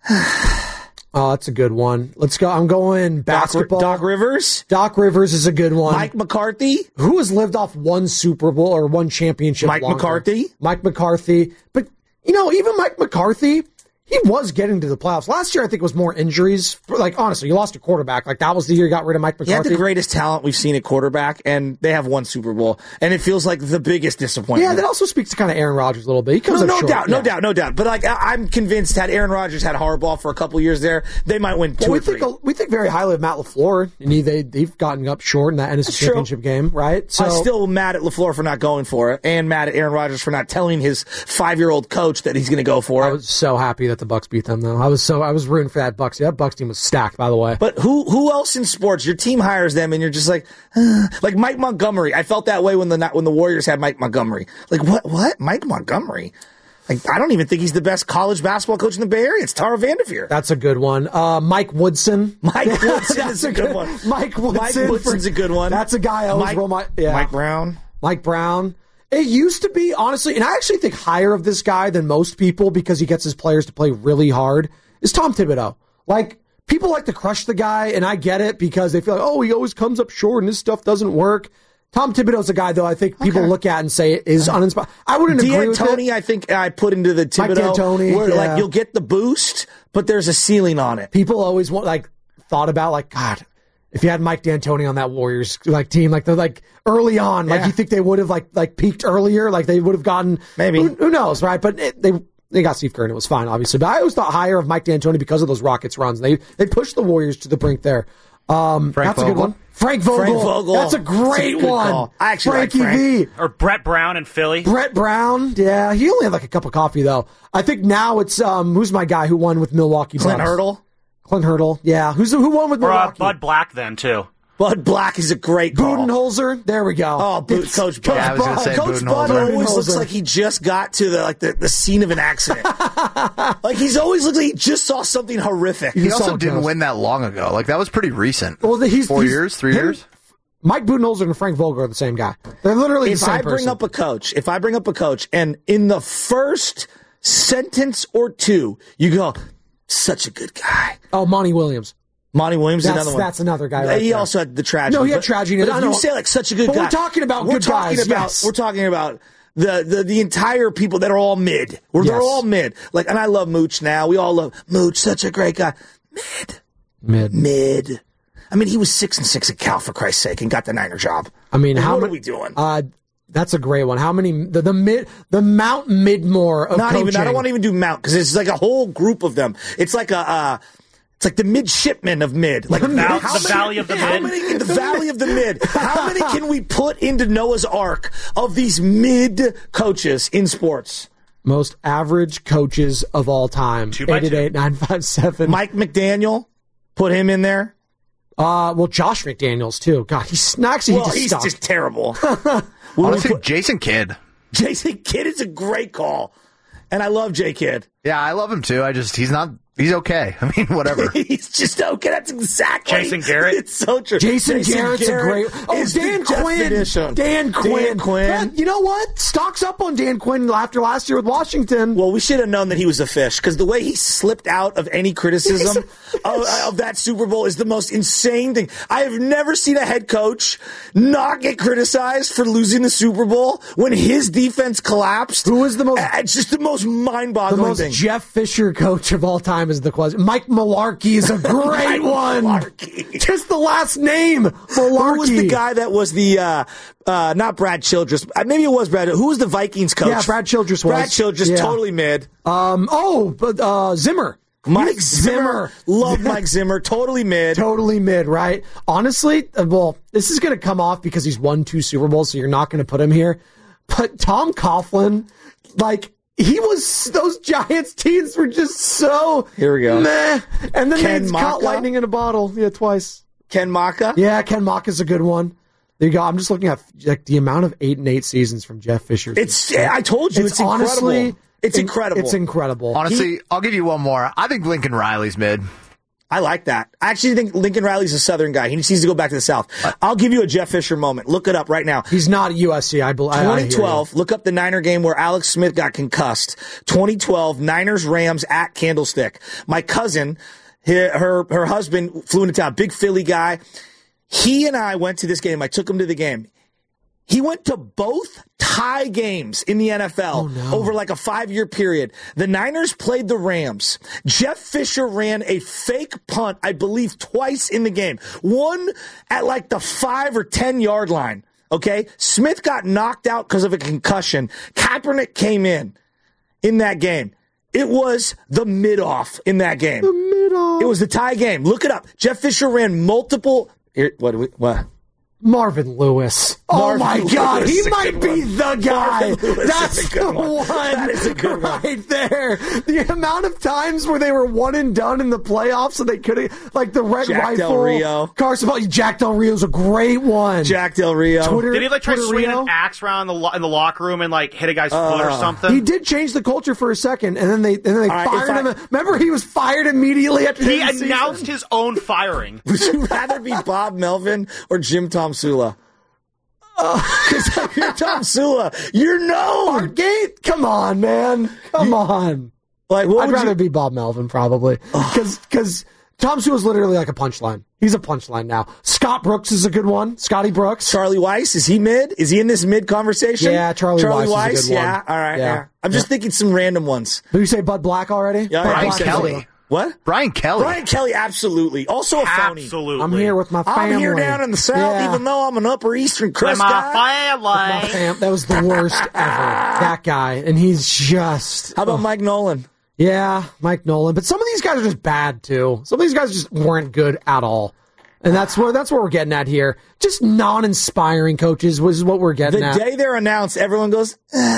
Speaker 6: oh, that's a good one. Let's go. I'm going basketball.
Speaker 5: Doc, Doc Rivers?
Speaker 6: Doc Rivers is a good one.
Speaker 5: Mike McCarthy?
Speaker 6: Who has lived off one Super Bowl or one championship
Speaker 5: Mike
Speaker 6: longer?
Speaker 5: McCarthy?
Speaker 6: Mike McCarthy. But, you know, even Mike McCarthy, he was getting to the playoffs. Last year, I think, was more injuries. Like, honestly, you lost a quarterback. Like, that was the year you got rid of Mike McCarthy.
Speaker 5: He had the greatest talent we've seen at quarterback, and they have one Super Bowl. And it feels like the biggest disappointment.
Speaker 6: Yeah, that also speaks to kind of Aaron Rodgers a little bit. He comes
Speaker 5: no,
Speaker 6: up
Speaker 5: no
Speaker 6: short.
Speaker 5: doubt, no
Speaker 6: yeah.
Speaker 5: doubt, no doubt. But, like, I- I'm convinced had Aaron Rodgers had Harbaugh for a couple years there, they might win two
Speaker 6: well, we
Speaker 5: or three.
Speaker 6: think we think very highly of Matt LaFleur, and he, they, they've gotten up short in that N F C
Speaker 5: That's
Speaker 6: Championship
Speaker 5: true.
Speaker 6: game, right?
Speaker 5: So I'm still mad at LaFleur for not going for it, and mad at Aaron Rodgers for not telling his five-year-old coach that he's going to go for it.
Speaker 6: I was so happy that the Bucs beat them, though. I was so I was rooting for that Bucs. That Bucs team was stacked, by the way.
Speaker 5: But who who else in sports? Your team hires them, and you're just like, uh, like Mike Montgomery. I felt that way when the when the Warriors had Mike Montgomery. Like what? What? Mike Montgomery? Like I don't even think he's the best college basketball coach in the Bay Area. It's Tara Vanderveer.
Speaker 6: That's a good one. Uh, Mike Woodson.
Speaker 5: Mike Woodson is a good one.
Speaker 6: Mike Woodson.
Speaker 5: Mike Woodson's a good one.
Speaker 6: That's a guy I always
Speaker 5: Mike,
Speaker 6: roll my. Yeah.
Speaker 5: Mike Brown.
Speaker 6: Mike Brown. It used to be, honestly, and I actually think higher of this guy than most people because he gets his players to play really hard, is Tom Thibodeau. Like, people like to crush the guy, and I get it because they feel like, oh, he always comes up short and his stuff doesn't work. Tom Thibodeau's a guy, though, I think people okay. look at and say is uninspired. I wouldn't agree with it.
Speaker 5: D'Antoni, I think I put into the Thibodeau.
Speaker 6: Mike D'Antoni,
Speaker 5: where,
Speaker 6: yeah.
Speaker 5: like, you'll get the boost, but there's a ceiling on it.
Speaker 6: People always want, like, thought about, like, God, if you had Mike D'Antoni on that Warriors like team, like they're like early on, yeah. like you think they would have like like peaked earlier, like they would have gotten
Speaker 5: maybe
Speaker 6: who, who knows, right? But it, they they got Steve Kerr and it was fine, obviously. But I always thought higher of Mike D'Antoni because of those Rockets runs. They they pushed the Warriors to the brink there. Um,
Speaker 12: Frank
Speaker 6: that's
Speaker 12: Vogel.
Speaker 6: a good one. Frank Vogel.
Speaker 5: Frank Vogel.
Speaker 6: That's a great
Speaker 5: that's a
Speaker 6: one.
Speaker 5: Call. I actually
Speaker 6: Frankie
Speaker 5: like Frank.
Speaker 6: V.
Speaker 8: Or Brett Brown in Philly.
Speaker 6: Brett Brown, yeah, he only had like a cup of coffee though. I think now it's um, who's my guy who won with Milwaukee?
Speaker 5: Clint
Speaker 6: Bucks?
Speaker 5: Hurdle.
Speaker 6: Clint Hurdle, yeah. Who's who won with
Speaker 8: or,
Speaker 6: Milwaukee?
Speaker 8: Uh, Bud Black then too.
Speaker 5: Bud Black is a great call.
Speaker 6: Budenholzer, there we go.
Speaker 5: Oh, Bo- Coach Bud.
Speaker 12: Yeah, I was gonna say
Speaker 5: Coach Bud
Speaker 12: Budenholzer.
Speaker 5: always looks like he just got to the like the, the scene of an accident. Like he's always looks like he just saw something horrific.
Speaker 12: He also didn't win that long ago. Like that was pretty recent.
Speaker 6: Well, he's
Speaker 12: four
Speaker 6: he's,
Speaker 12: years, three
Speaker 6: him,
Speaker 12: years.
Speaker 6: Mike Budenholzer and Frank Vogel are the same guy. They're literally
Speaker 5: if
Speaker 6: the same
Speaker 5: I bring
Speaker 6: person.
Speaker 5: up a coach, if I bring up a coach, and in the first sentence or two, you go, "Such a good guy."
Speaker 6: Oh, Monty Williams.
Speaker 5: Monty Williams is
Speaker 6: that's,
Speaker 5: another one.
Speaker 6: That's another guy. Right
Speaker 5: he
Speaker 6: there.
Speaker 5: also had the tragedy.
Speaker 6: No, he had
Speaker 5: but,
Speaker 6: tragedy.
Speaker 5: But
Speaker 6: I
Speaker 5: if
Speaker 6: know.
Speaker 5: you say like such a good
Speaker 6: but
Speaker 5: guy,
Speaker 6: we're talking about
Speaker 5: we're
Speaker 6: good
Speaker 5: talking
Speaker 6: guys.
Speaker 5: about
Speaker 6: Yes.
Speaker 5: we're talking about the, the the entire people that are all mid. We're
Speaker 6: Yes.
Speaker 5: they're all mid. Like, and I love Mooch now. We all love Mooch. Such a great guy. Mid.
Speaker 6: Mid.
Speaker 5: Mid. I mean, he was six and six at Cal, for Christ's sake, and got the Niner job.
Speaker 6: I mean,
Speaker 5: what
Speaker 6: how
Speaker 5: are
Speaker 6: many,
Speaker 5: we doing?
Speaker 6: Uh, that's a great one. How many, the, the mid, the Mount Midmore of
Speaker 5: Not
Speaker 6: coaching.
Speaker 5: even, I don't want to even do Mount, because it's like a whole group of them. It's like a, uh, it's like the midshipmen of mid. Like
Speaker 8: the, val-
Speaker 5: how
Speaker 8: the
Speaker 5: many,
Speaker 8: Valley of the
Speaker 5: how
Speaker 8: Mid.
Speaker 5: Many, the Valley of the Mid. How many can we put into Noah's Ark of these mid coaches in sports?
Speaker 6: Most average coaches of all time.
Speaker 8: Two by
Speaker 6: eight eight eight, nine five seven.
Speaker 5: Mike McDaniel, put him in there.
Speaker 6: Uh, well, Josh McDaniels, too. God, he's actually
Speaker 5: Well,
Speaker 6: he just
Speaker 5: he's
Speaker 6: sucked.
Speaker 5: just terrible.
Speaker 12: Honestly, Jason Kidd.
Speaker 5: Jason Kidd is a great call. And I love J. Kidd.
Speaker 12: Yeah, I love him too. I just, he's not, he's okay. I mean, whatever.
Speaker 5: He's just okay. That's exactly.
Speaker 8: Jason Garrett?
Speaker 5: It's so true.
Speaker 6: Jason, Jason Garrett's
Speaker 5: Garrett
Speaker 6: a great. Oh,
Speaker 5: is
Speaker 6: Dan
Speaker 5: the
Speaker 6: Quinn.
Speaker 5: definition.
Speaker 6: Dan Quinn.
Speaker 5: Dan Quinn.
Speaker 6: Man, you know what? Stocks up on Dan Quinn after last year with Washington.
Speaker 5: Well, we should have known that he was a fish, because the way he slipped out of any criticism of, of that Super Bowl is the most insane thing. I have never seen a head coach not get criticized for losing the Super Bowl when his defense collapsed.
Speaker 6: Who was the most?
Speaker 5: It's just the most mind-boggling
Speaker 6: The most
Speaker 5: thing.
Speaker 6: Jeff Fisher coach of all time is the question. Mike Mularkey is a great one.
Speaker 5: Mularkey.
Speaker 6: Just the last name, Mularkey.
Speaker 5: Who was the guy that was the, uh, uh, not Brad Childress, uh, maybe it was Brad, who was the Vikings coach?
Speaker 6: Yeah, Brad Childress was.
Speaker 5: Brad Childress,
Speaker 6: Yeah.
Speaker 5: totally mid.
Speaker 6: Um. Oh, but uh, Zimmer.
Speaker 5: Mike Zimmer. Love Mike Zimmer. Totally mid.
Speaker 6: Totally mid, right? Honestly, uh, well, this is going to come off because he's won two Super Bowls, so you're not going to put him here. But Tom Coughlin, like, he was, those Giants teams were just so
Speaker 5: Here we go.
Speaker 6: meh. And then
Speaker 5: Ken
Speaker 6: they caught
Speaker 5: Maka?
Speaker 6: lightning in a bottle. Yeah, twice.
Speaker 5: Ken Maka?
Speaker 6: Yeah, Ken Maka's a good one. There you go. I'm just looking at like the amount of eight and eight seasons from Jeff Fisher.
Speaker 5: It's, I told you, it's,
Speaker 6: It's
Speaker 5: incredible.
Speaker 6: honestly-
Speaker 5: It's
Speaker 6: in-
Speaker 5: incredible.
Speaker 6: It's incredible.
Speaker 12: Honestly, I'll give you one more. I think Lincoln Riley's mid.
Speaker 5: I like that. I actually think Lincoln Riley's a Southern guy. He just needs to go back to the South. I'll give you a Jeff Fisher moment. Look it up right now.
Speaker 6: He's not at U S C. I believe.
Speaker 5: twenty twelve, look up the Niner game where Alex Smith got concussed. twenty twelve, Niners Rams at Candlestick. My cousin, her, her, her husband flew into town, big Philly guy. He and I went to this game. I took him to the game. He went to both tie games in the N F L
Speaker 6: Oh, no.
Speaker 5: over like a five-year period. The Niners played the Rams. Jeff Fisher ran a fake punt, I believe, twice in the game. One at like the five or ten-yard line, okay? Smith got knocked out because of a concussion. Kaepernick came in in that game. It was the mid-off in that game.
Speaker 6: The mid-off.
Speaker 5: It was the tie game. Look it up. Jeff Fisher ran multiple... Here, what? What?
Speaker 6: Marvin Lewis.
Speaker 5: Marvin
Speaker 6: oh my
Speaker 5: Lewis
Speaker 6: God,
Speaker 5: is
Speaker 6: he
Speaker 5: a
Speaker 6: might
Speaker 5: good
Speaker 6: be
Speaker 5: one.
Speaker 6: the guy.
Speaker 5: Marvin Lewis
Speaker 6: That's
Speaker 5: is a good
Speaker 6: the
Speaker 5: one.
Speaker 6: one.
Speaker 5: That is a good one.
Speaker 6: Right there. The amount of times where they were one and done in the playoffs, so they could have, like the Red
Speaker 5: Jack
Speaker 6: Rifle.
Speaker 5: Del Rio.
Speaker 6: Carson Palmer. Jack Del Rio's a great one.
Speaker 5: Jack Del Rio.
Speaker 6: Twitter,
Speaker 8: Did he like try
Speaker 6: Twitter
Speaker 8: swinging
Speaker 6: Rio?
Speaker 8: an axe around the lo- in the locker room and like hit a guy's
Speaker 5: Uh,
Speaker 8: foot or something?
Speaker 6: He did change the culture for a second, and then they and then they
Speaker 5: All right,
Speaker 6: fired
Speaker 5: if I-
Speaker 6: him. Remember, he was fired immediately after
Speaker 8: He
Speaker 6: the season?
Speaker 8: announced his own firing.
Speaker 5: Would you rather be Bob Melvin or Jim Tom Sula? Because if you're Tom Sula, you're known.
Speaker 6: Art Gate? Come on, man. Come on.
Speaker 5: Like, what
Speaker 6: I'd
Speaker 5: would
Speaker 6: rather
Speaker 5: you?
Speaker 6: be Bob Melvin, probably. Because because Tom Sula's literally like a punchline. He's a punchline now. Scott Brooks is a good one. Scotty Brooks.
Speaker 5: Charlie Weiss, is he mid? Is he in this mid conversation?
Speaker 6: Yeah, Charlie Weiss is a good one.
Speaker 5: Yeah, all right.
Speaker 6: Yeah.
Speaker 5: Yeah. I'm just thinking some random ones.
Speaker 6: Did you say Bud Black already?
Speaker 5: Yeah,
Speaker 6: Bud
Speaker 5: yeah,
Speaker 12: Brian
Speaker 6: Black is
Speaker 12: Kelly.
Speaker 6: a-
Speaker 5: What?
Speaker 12: Brian Kelly.
Speaker 5: Brian Kelly, absolutely. Also a phony.
Speaker 8: Absolutely.
Speaker 6: I'm here with my family.
Speaker 5: I'm here down in the South,
Speaker 6: Yeah.
Speaker 5: even though I'm an Upper Eastern
Speaker 8: With
Speaker 5: crust
Speaker 8: my
Speaker 5: guy.
Speaker 6: My
Speaker 8: family.
Speaker 6: fam- that was the worst ever. That guy. And he's just.
Speaker 5: How about
Speaker 6: oh.
Speaker 5: Mike Nolan?
Speaker 6: Yeah, Mike Nolan. But some of these guys are just bad, too. Some of these guys just weren't good at all. And that's where that's what we're getting at here. Just non-inspiring coaches was what we're getting
Speaker 5: The
Speaker 6: at.
Speaker 5: day they're announced, everyone goes,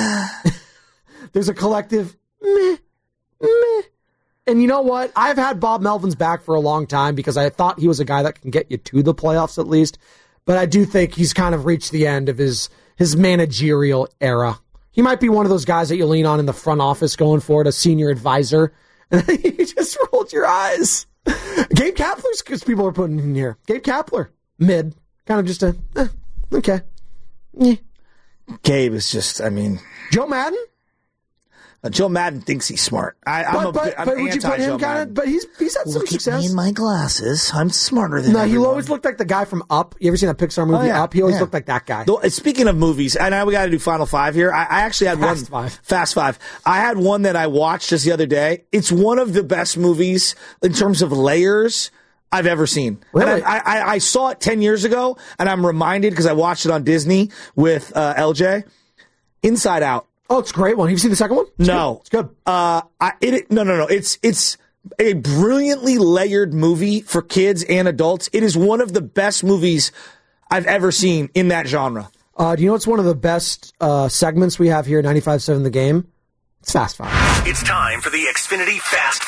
Speaker 6: There's a collective meh, meh. And you know what? I've had Bob Melvin's back for a long time because I thought he was a guy that can get you to the playoffs at least. But I do think he's kind of reached the end of his, his managerial era. He might be one of those guys that you lean on in the front office going forward, a senior advisor. And you just rolled your eyes. Gabe Kapler's because people are putting in here. Gabe Kapler, mid. Kind of just a, eh, okay. Yeah.
Speaker 5: Gabe is just, I mean,
Speaker 6: Joe Madden?
Speaker 5: uh, Joe Madden thinks he's smart. I, I'm
Speaker 6: But,
Speaker 5: a,
Speaker 6: but,
Speaker 5: I'm
Speaker 6: but would you put
Speaker 5: anti-Joe
Speaker 6: him kind
Speaker 5: Madden.
Speaker 6: of, but he's, he's had some
Speaker 5: Look
Speaker 6: success.
Speaker 5: at me in my glasses. I'm smarter than
Speaker 6: No, he
Speaker 5: everyone.
Speaker 6: always looked like the guy from Up. You ever seen that Pixar movie
Speaker 5: Oh, yeah,
Speaker 6: Up? He always
Speaker 5: yeah.
Speaker 6: looked like that guy.
Speaker 5: Though, Speaking of movies, I know we got to do Final Five here. I, I actually had
Speaker 6: Fast
Speaker 5: one.
Speaker 6: Five.
Speaker 5: Fast Five. I had one that I watched just the other day. It's one of the best movies in terms of layers I've ever seen.
Speaker 6: Really?
Speaker 5: And I, I, I saw it ten years ago, and I'm reminded because I watched it on Disney with uh, L J. Inside Out.
Speaker 6: Oh, it's a great one. Have you seen the second one? It's
Speaker 5: no.
Speaker 6: Good. It's good.
Speaker 5: Uh, I, it, no, no, no. It's, it's a brilliantly layered movie for kids and adults. It is one of the best movies I've ever seen in that genre.
Speaker 6: Uh, do you know what's one of the best uh, segments we have here at ninety-five point seven The Game? It's Fast Five.
Speaker 17: It's time for the Xfinity Fast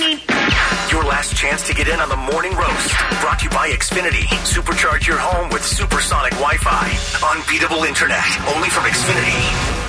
Speaker 17: Five. Your last chance to get in on the morning roast. Brought to you by Xfinity. Supercharge your home with supersonic Wi-Fi. Unbeatable internet. Only from Xfinity.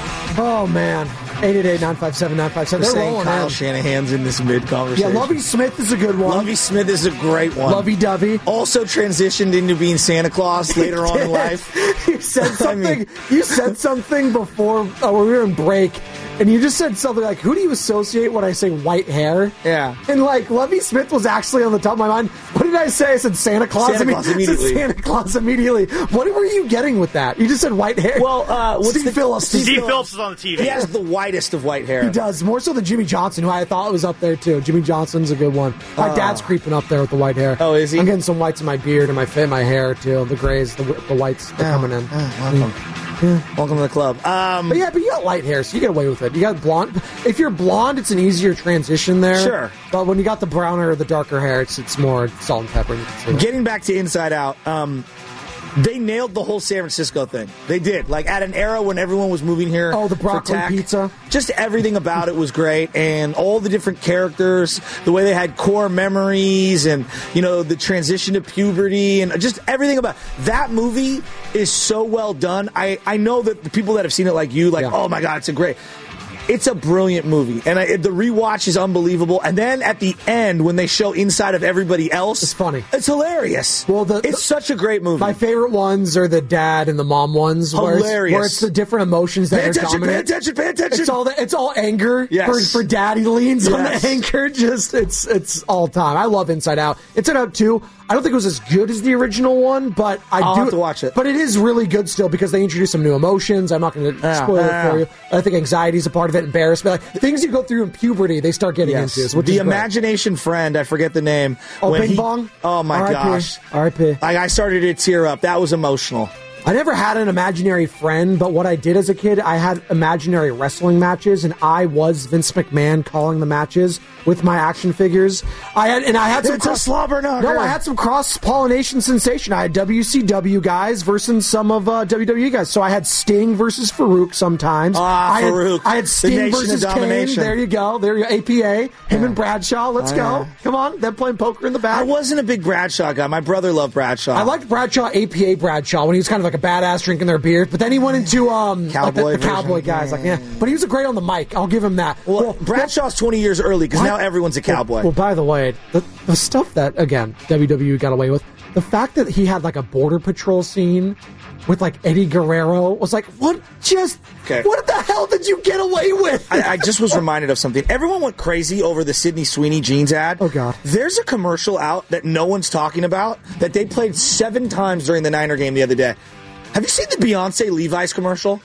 Speaker 6: Oh, man. eight eight eight, nine five seven, nine five seven.
Speaker 5: They're
Speaker 6: They're
Speaker 5: saying
Speaker 6: rolling
Speaker 5: Kyle
Speaker 6: in.
Speaker 5: Shanahan's in this mid-conversation.
Speaker 6: Yeah, Lovey Smith is a good one.
Speaker 5: Lovey Smith is a great one.
Speaker 6: Lovey-dovey.
Speaker 5: Also transitioned into being Santa Claus later on in life.
Speaker 6: You said something.
Speaker 5: I mean,
Speaker 6: you said something before uh, when we were in break, and you just said something like, "Who do you associate when I say white hair?"
Speaker 5: Yeah,
Speaker 6: and like Lovey Smith was actually on the top of my mind. What did I say? I said Santa Claus.
Speaker 5: Santa Claus immediately.
Speaker 6: Santa Claus immediately. What were you getting with that? You just said white hair.
Speaker 5: Well, uh, what's
Speaker 6: Steve
Speaker 5: the,
Speaker 6: Phillips.
Speaker 8: Steve,
Speaker 5: Steve
Speaker 8: Phillips is on the T V.
Speaker 5: He has the whitest of white hair.
Speaker 6: He does more so than Jimmy Johnson, who I thought was up there too. Jimmy Johnson's a good one. My
Speaker 5: Oh.
Speaker 6: dad's creeping up there with the white hair.
Speaker 5: Oh, is he?
Speaker 6: I'm getting some whites in my beard and my fit, my hair too. The grays, the, the whites, they're
Speaker 5: Oh,
Speaker 6: coming in.
Speaker 5: oh, welcome.
Speaker 6: Yeah.
Speaker 5: Welcome to the club. Um,
Speaker 6: But yeah, but you got light hair, so you get away with it. You got blonde. If you're blonde, it's an easier transition there.
Speaker 5: Sure.
Speaker 6: But when you got the browner or the darker hair, it's it's more salt and pepper. You can see it.
Speaker 5: Getting back to Inside Out, um, they nailed the whole San Francisco thing. They did. Like, at an era when everyone was moving here.
Speaker 6: Oh, the
Speaker 5: for
Speaker 6: broccoli
Speaker 5: tack,
Speaker 6: pizza.
Speaker 5: Just everything about it was great. And all the different characters, the way they had core memories, and, you know, the transition to puberty, and just everything about that movie is so well done. I, I know that the people that have seen it like you, like,
Speaker 6: Yeah.
Speaker 5: oh my God, it's a great. It's a brilliant movie, and I, the rewatch is unbelievable. And then at the end, when they show inside of everybody else,
Speaker 6: It's funny.
Speaker 5: It's hilarious.
Speaker 6: Well, the-
Speaker 5: it's such a great movie.
Speaker 6: My favorite ones are the dad and the mom ones, where it's,
Speaker 5: Hilarious.
Speaker 6: where it's the different emotions that
Speaker 5: Pay
Speaker 6: are
Speaker 5: attention, pay
Speaker 6: dominant.
Speaker 5: attention, pay attention.
Speaker 6: It's all the, it's all anger.
Speaker 5: Yes.
Speaker 6: For, for dad, he leans on
Speaker 5: Yes.
Speaker 6: the anger. Just it's it's all time. I love Inside Out. Inside Out two. I don't think it was as good as the original one, but I
Speaker 5: I'll
Speaker 6: do
Speaker 5: have to watch it.
Speaker 6: But it is really good still because they introduce some new emotions. I'm not going to
Speaker 5: Yeah,
Speaker 6: spoil
Speaker 5: yeah.
Speaker 6: it for you. I think anxiety is a part of it. Embarrassment, like, things you go through in puberty, they start getting
Speaker 5: Yes.
Speaker 6: into. Which
Speaker 5: the
Speaker 6: is great.
Speaker 5: imagination friend, I forget the name.
Speaker 6: Oh,
Speaker 5: when
Speaker 6: Bing
Speaker 5: he-
Speaker 6: Bong.
Speaker 5: Oh my
Speaker 6: R I P.
Speaker 5: gosh.
Speaker 6: R I P.
Speaker 5: I, I started to tear up. That was emotional.
Speaker 6: I never had an imaginary friend, but what I did as a kid, I had imaginary wrestling matches, and I was Vince McMahon calling the matches with my action figures. I had, and I had some
Speaker 5: It's a slobber knocker.
Speaker 6: No, I had some cross pollination sensation. I had W C W guys versus some of uh, W W E guys. So I had Sting versus Farouk sometimes.
Speaker 5: Ah,
Speaker 6: I had,
Speaker 5: Farouk.
Speaker 6: I had
Speaker 5: The
Speaker 6: Sting
Speaker 5: Nation of
Speaker 6: versus Kane.
Speaker 5: Domination.
Speaker 6: There you go. There you go. A P A. Him and Bradshaw. Let's
Speaker 5: Oh,
Speaker 6: go.
Speaker 5: yeah.
Speaker 6: Come on. They're playing poker in the back.
Speaker 5: I wasn't a big Bradshaw guy. My brother loved Bradshaw.
Speaker 6: I liked Bradshaw, A P A Bradshaw, when he was kind of like a badass drinking their beer. But then he went into um,
Speaker 5: Cowboy
Speaker 6: like the, the cowboy
Speaker 5: version.
Speaker 6: guys. Like, yeah. But he was great on the mic. I'll give him that.
Speaker 5: Well, Bradshaw's twenty years early because
Speaker 6: What?
Speaker 5: now everyone's a cowboy.
Speaker 6: Well, well, by the way, the, the stuff that, again, W W E got away with, the fact that he had like a border patrol scene with like Eddie Guerrero was like, what just,
Speaker 5: Okay.
Speaker 6: what the hell did you get away with?
Speaker 5: I, I just was reminded of something. Everyone went crazy over the Sydney Sweeney jeans ad.
Speaker 6: Oh, God.
Speaker 5: There's a commercial out that no one's talking about that they played seven times during the Niner game the other day. Have you seen the Beyonce Levi's commercial?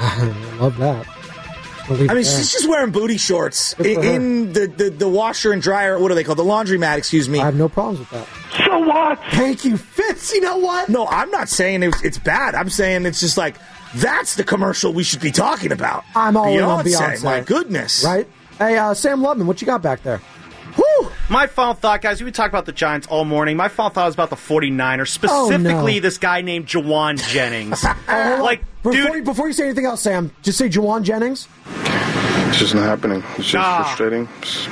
Speaker 6: I love that. Believe
Speaker 5: I mean,
Speaker 6: that.
Speaker 5: she's just wearing booty shorts
Speaker 6: Good for
Speaker 5: in, in the, the, the washer and dryer. What are they called? The laundromat, excuse me.
Speaker 6: I have no problems with that.
Speaker 5: So what?
Speaker 6: Thank you, Fitz. You know what?
Speaker 5: No, I'm not saying it's, it's bad. I'm saying it's just like, that's the commercial we should be talking about.
Speaker 6: I'm all in on
Speaker 5: Beyonce,
Speaker 6: Beyonce.
Speaker 5: my goodness.
Speaker 6: Right? Hey, uh, Sam Lubman, what you got back there?
Speaker 5: Whew.
Speaker 8: My final thought, guys, we talked about the Giants all morning. My final thought was about the 49ers, specifically
Speaker 6: Oh, no.
Speaker 8: this guy named Jawan Jennings.
Speaker 6: Oh, hold on.
Speaker 8: like,
Speaker 6: before,
Speaker 8: dude,
Speaker 6: you, before you say anything else, Sam, just say Jawan Jennings.
Speaker 18: It's just not happening. It's just
Speaker 8: Ah.
Speaker 18: frustrating. It's-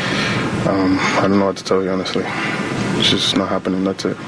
Speaker 18: um, I don't know what to tell you, honestly. It's just not happening. That's it.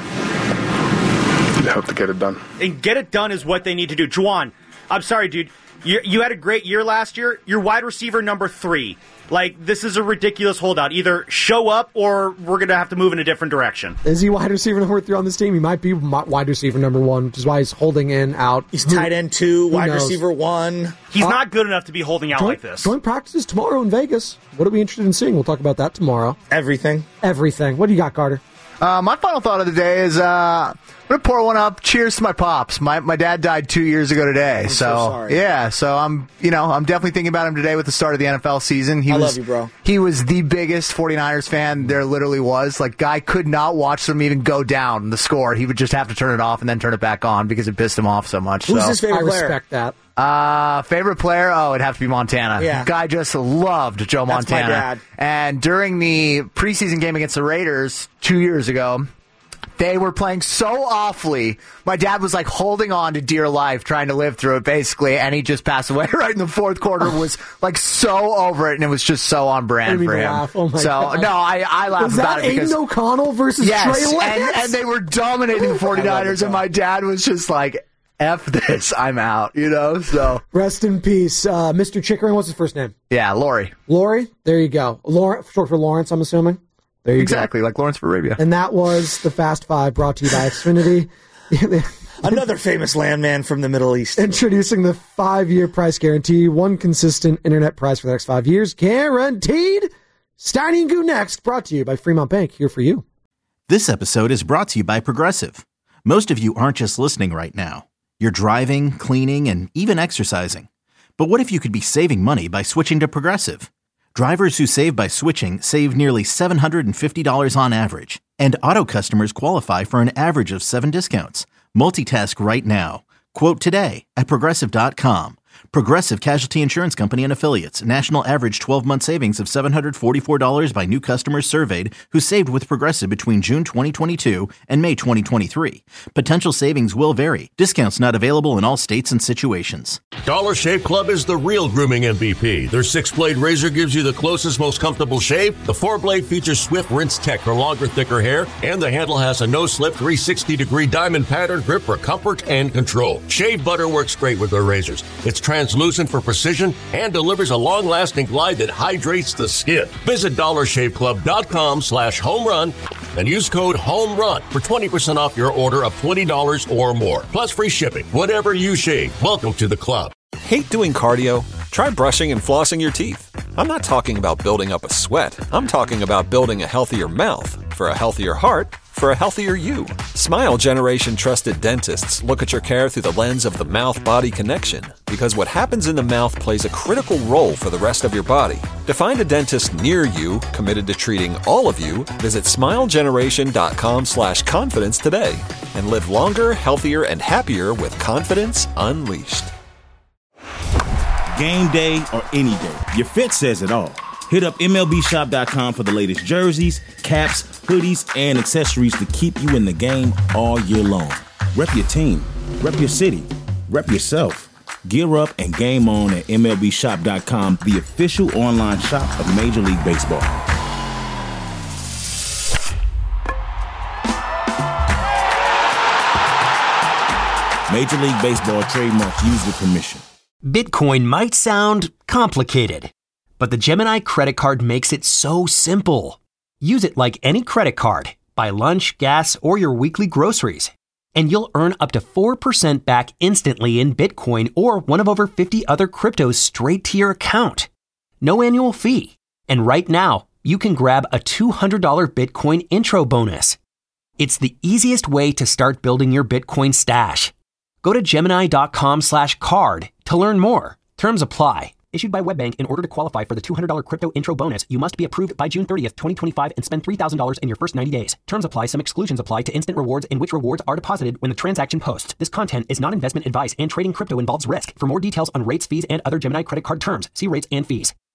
Speaker 18: You have to get it done.
Speaker 8: and get it done is what they need to do. Juwan, I'm sorry, dude. You, you had a great year last year. You're wide receiver number three. Like, this is a ridiculous holdout. Either show up or we're going to have to move in a different direction.
Speaker 6: Is he wide receiver number three on this team? He might be mi- wide receiver number one, which is why he's holding in, out.
Speaker 5: He's
Speaker 6: Who-
Speaker 5: tight end two,
Speaker 6: who
Speaker 5: wide
Speaker 6: knows?
Speaker 5: receiver one.
Speaker 8: He's
Speaker 6: Uh,
Speaker 8: not good enough to be holding out
Speaker 6: Joint,
Speaker 8: like this.
Speaker 6: joint practices tomorrow in Vegas. What are we interested in seeing? We'll talk about that tomorrow.
Speaker 5: Everything.
Speaker 6: Everything. What do you got, Carter?
Speaker 12: Uh, my final thought of the day is uh, I'm I'm gonna pour one up. Cheers to my pops. My my dad died two years ago today.
Speaker 5: I'm
Speaker 12: so,
Speaker 5: so sorry.
Speaker 12: yeah, so I'm you know I'm definitely thinking about him today with the start of the N F L season. He
Speaker 5: I
Speaker 12: was,
Speaker 5: love you, bro.
Speaker 12: He was the biggest 49ers fan there literally was. Like, guy could not watch them even go down the score. He would just have to turn it off and then turn it back on because it pissed him off so much.
Speaker 5: Who's
Speaker 12: so.
Speaker 5: his favorite
Speaker 6: I
Speaker 5: player?
Speaker 6: respect that.
Speaker 12: Uh, favorite player? Oh, it'd have to be Montana.
Speaker 5: Yeah.
Speaker 12: Guy just loved Joe
Speaker 5: That's my
Speaker 12: Montana.
Speaker 5: dad.
Speaker 12: And during the preseason game against the Raiders two years ago, they were playing so awfully. My dad was like holding on to dear life, trying to live through it, basically, and he just passed away right in the fourth quarter. Was like so over it, and it was just so on brand
Speaker 6: I
Speaker 12: for him.
Speaker 6: laugh. Oh my
Speaker 12: so
Speaker 6: God.
Speaker 12: no, I I laugh
Speaker 6: Was
Speaker 12: about
Speaker 6: that
Speaker 12: it because
Speaker 6: Aiden O'Connell versus
Speaker 12: yes,
Speaker 6: Trey Lance?
Speaker 12: and, and they were dominating the 49ers, and my dad was just like, F this, I'm out, you know, so.
Speaker 6: Rest in peace. Uh, Mister Chickering, what's his first name?
Speaker 12: Yeah, Lori.
Speaker 6: Lori? There you go. Lawrence, short for Lawrence, I'm assuming? There you
Speaker 12: exactly,
Speaker 6: go.
Speaker 12: like Lawrence for Arabia.
Speaker 6: And that was the Fast Five brought to you by Xfinity.
Speaker 5: Another famous landman from the Middle East.
Speaker 6: Introducing the five-year price guarantee. One consistent internet price for the next five years. Guaranteed. Steiny and Goo next. Brought to you by Fremont Bank. Here for you.
Speaker 1: This episode is brought to you by Progressive. Most of you aren't just listening right now. You're driving, cleaning, and even exercising. But what if you could be saving money by switching to Progressive? Drivers who save by switching save nearly seven hundred fifty dollars on average. And auto customers qualify for an average of seven discounts. Multitask right now. Quote today at Progressive dot com. Progressive Casualty Insurance Company and Affiliates. National average twelve-month savings of seven hundred forty-four dollars by new customers surveyed who saved with Progressive between June twenty twenty-two and May twenty twenty-three. Potential savings will vary. Discounts not available in all states and situations.
Speaker 2: Dollar Shave Club is the real grooming M V P. Their six-blade razor gives you the closest, most comfortable shave. The four-blade features Swift Rinse Tech for longer, thicker hair. And the handle has a no-slip three hundred sixty degree diamond pattern grip for comfort and control. Shave butter works great with their razors. It's translucent for precision and delivers a long-lasting glide that hydrates the skin. Visit dollar shave club dot com slash home run and use code HOMERUN for twenty percent off your order of twenty dollars or more. Plus free shipping. Whatever you shave, welcome to the club.
Speaker 3: Hate doing cardio? Try brushing and flossing your teeth. I'm not talking about building up a sweat. I'm talking about building a healthier mouth. For a healthier heart, for a healthier you. Smile Generation trusted dentists look at your care through the lens of the mouth-body connection, because what happens in the mouth plays a critical role for the rest of your body. To find a dentist near you committed to treating all of you, visit smile generation dot com slash confidence today and live longer, healthier, and happier with confidence unleashed.
Speaker 10: Game day or any day, your fit says it all. Hit up M L B shop dot com for the latest jerseys, caps, hoodies, and accessories to keep you in the game all year long. Rep your team, rep your city, rep yourself. Gear up and game on at M L B shop dot com, the official online shop of Major League Baseball. Major League Baseball trademark used with permission.
Speaker 11: Bitcoin might sound complicated, but the Gemini credit card makes it so simple. Use it like any credit card. Buy lunch, gas, or your weekly groceries. And you'll earn up to four percent back instantly in Bitcoin or one of over fifty other cryptos straight to your account. No annual fee. And right now, you can grab a two hundred dollars Bitcoin intro bonus. It's the easiest way to start building your Bitcoin stash. Go to Gemini dot com slash card to learn more. Terms apply. Issued by WebBank. In order to qualify for the two hundred dollars crypto intro bonus, you must be approved by June thirtieth, twenty twenty-five and spend three thousand dollars in your first ninety days. Terms apply. Some exclusions apply to instant rewards in which rewards are deposited when the transaction posts. This content is not investment advice and trading crypto involves risk. For more details on rates, fees, and other Gemini credit card terms, see rates and fees.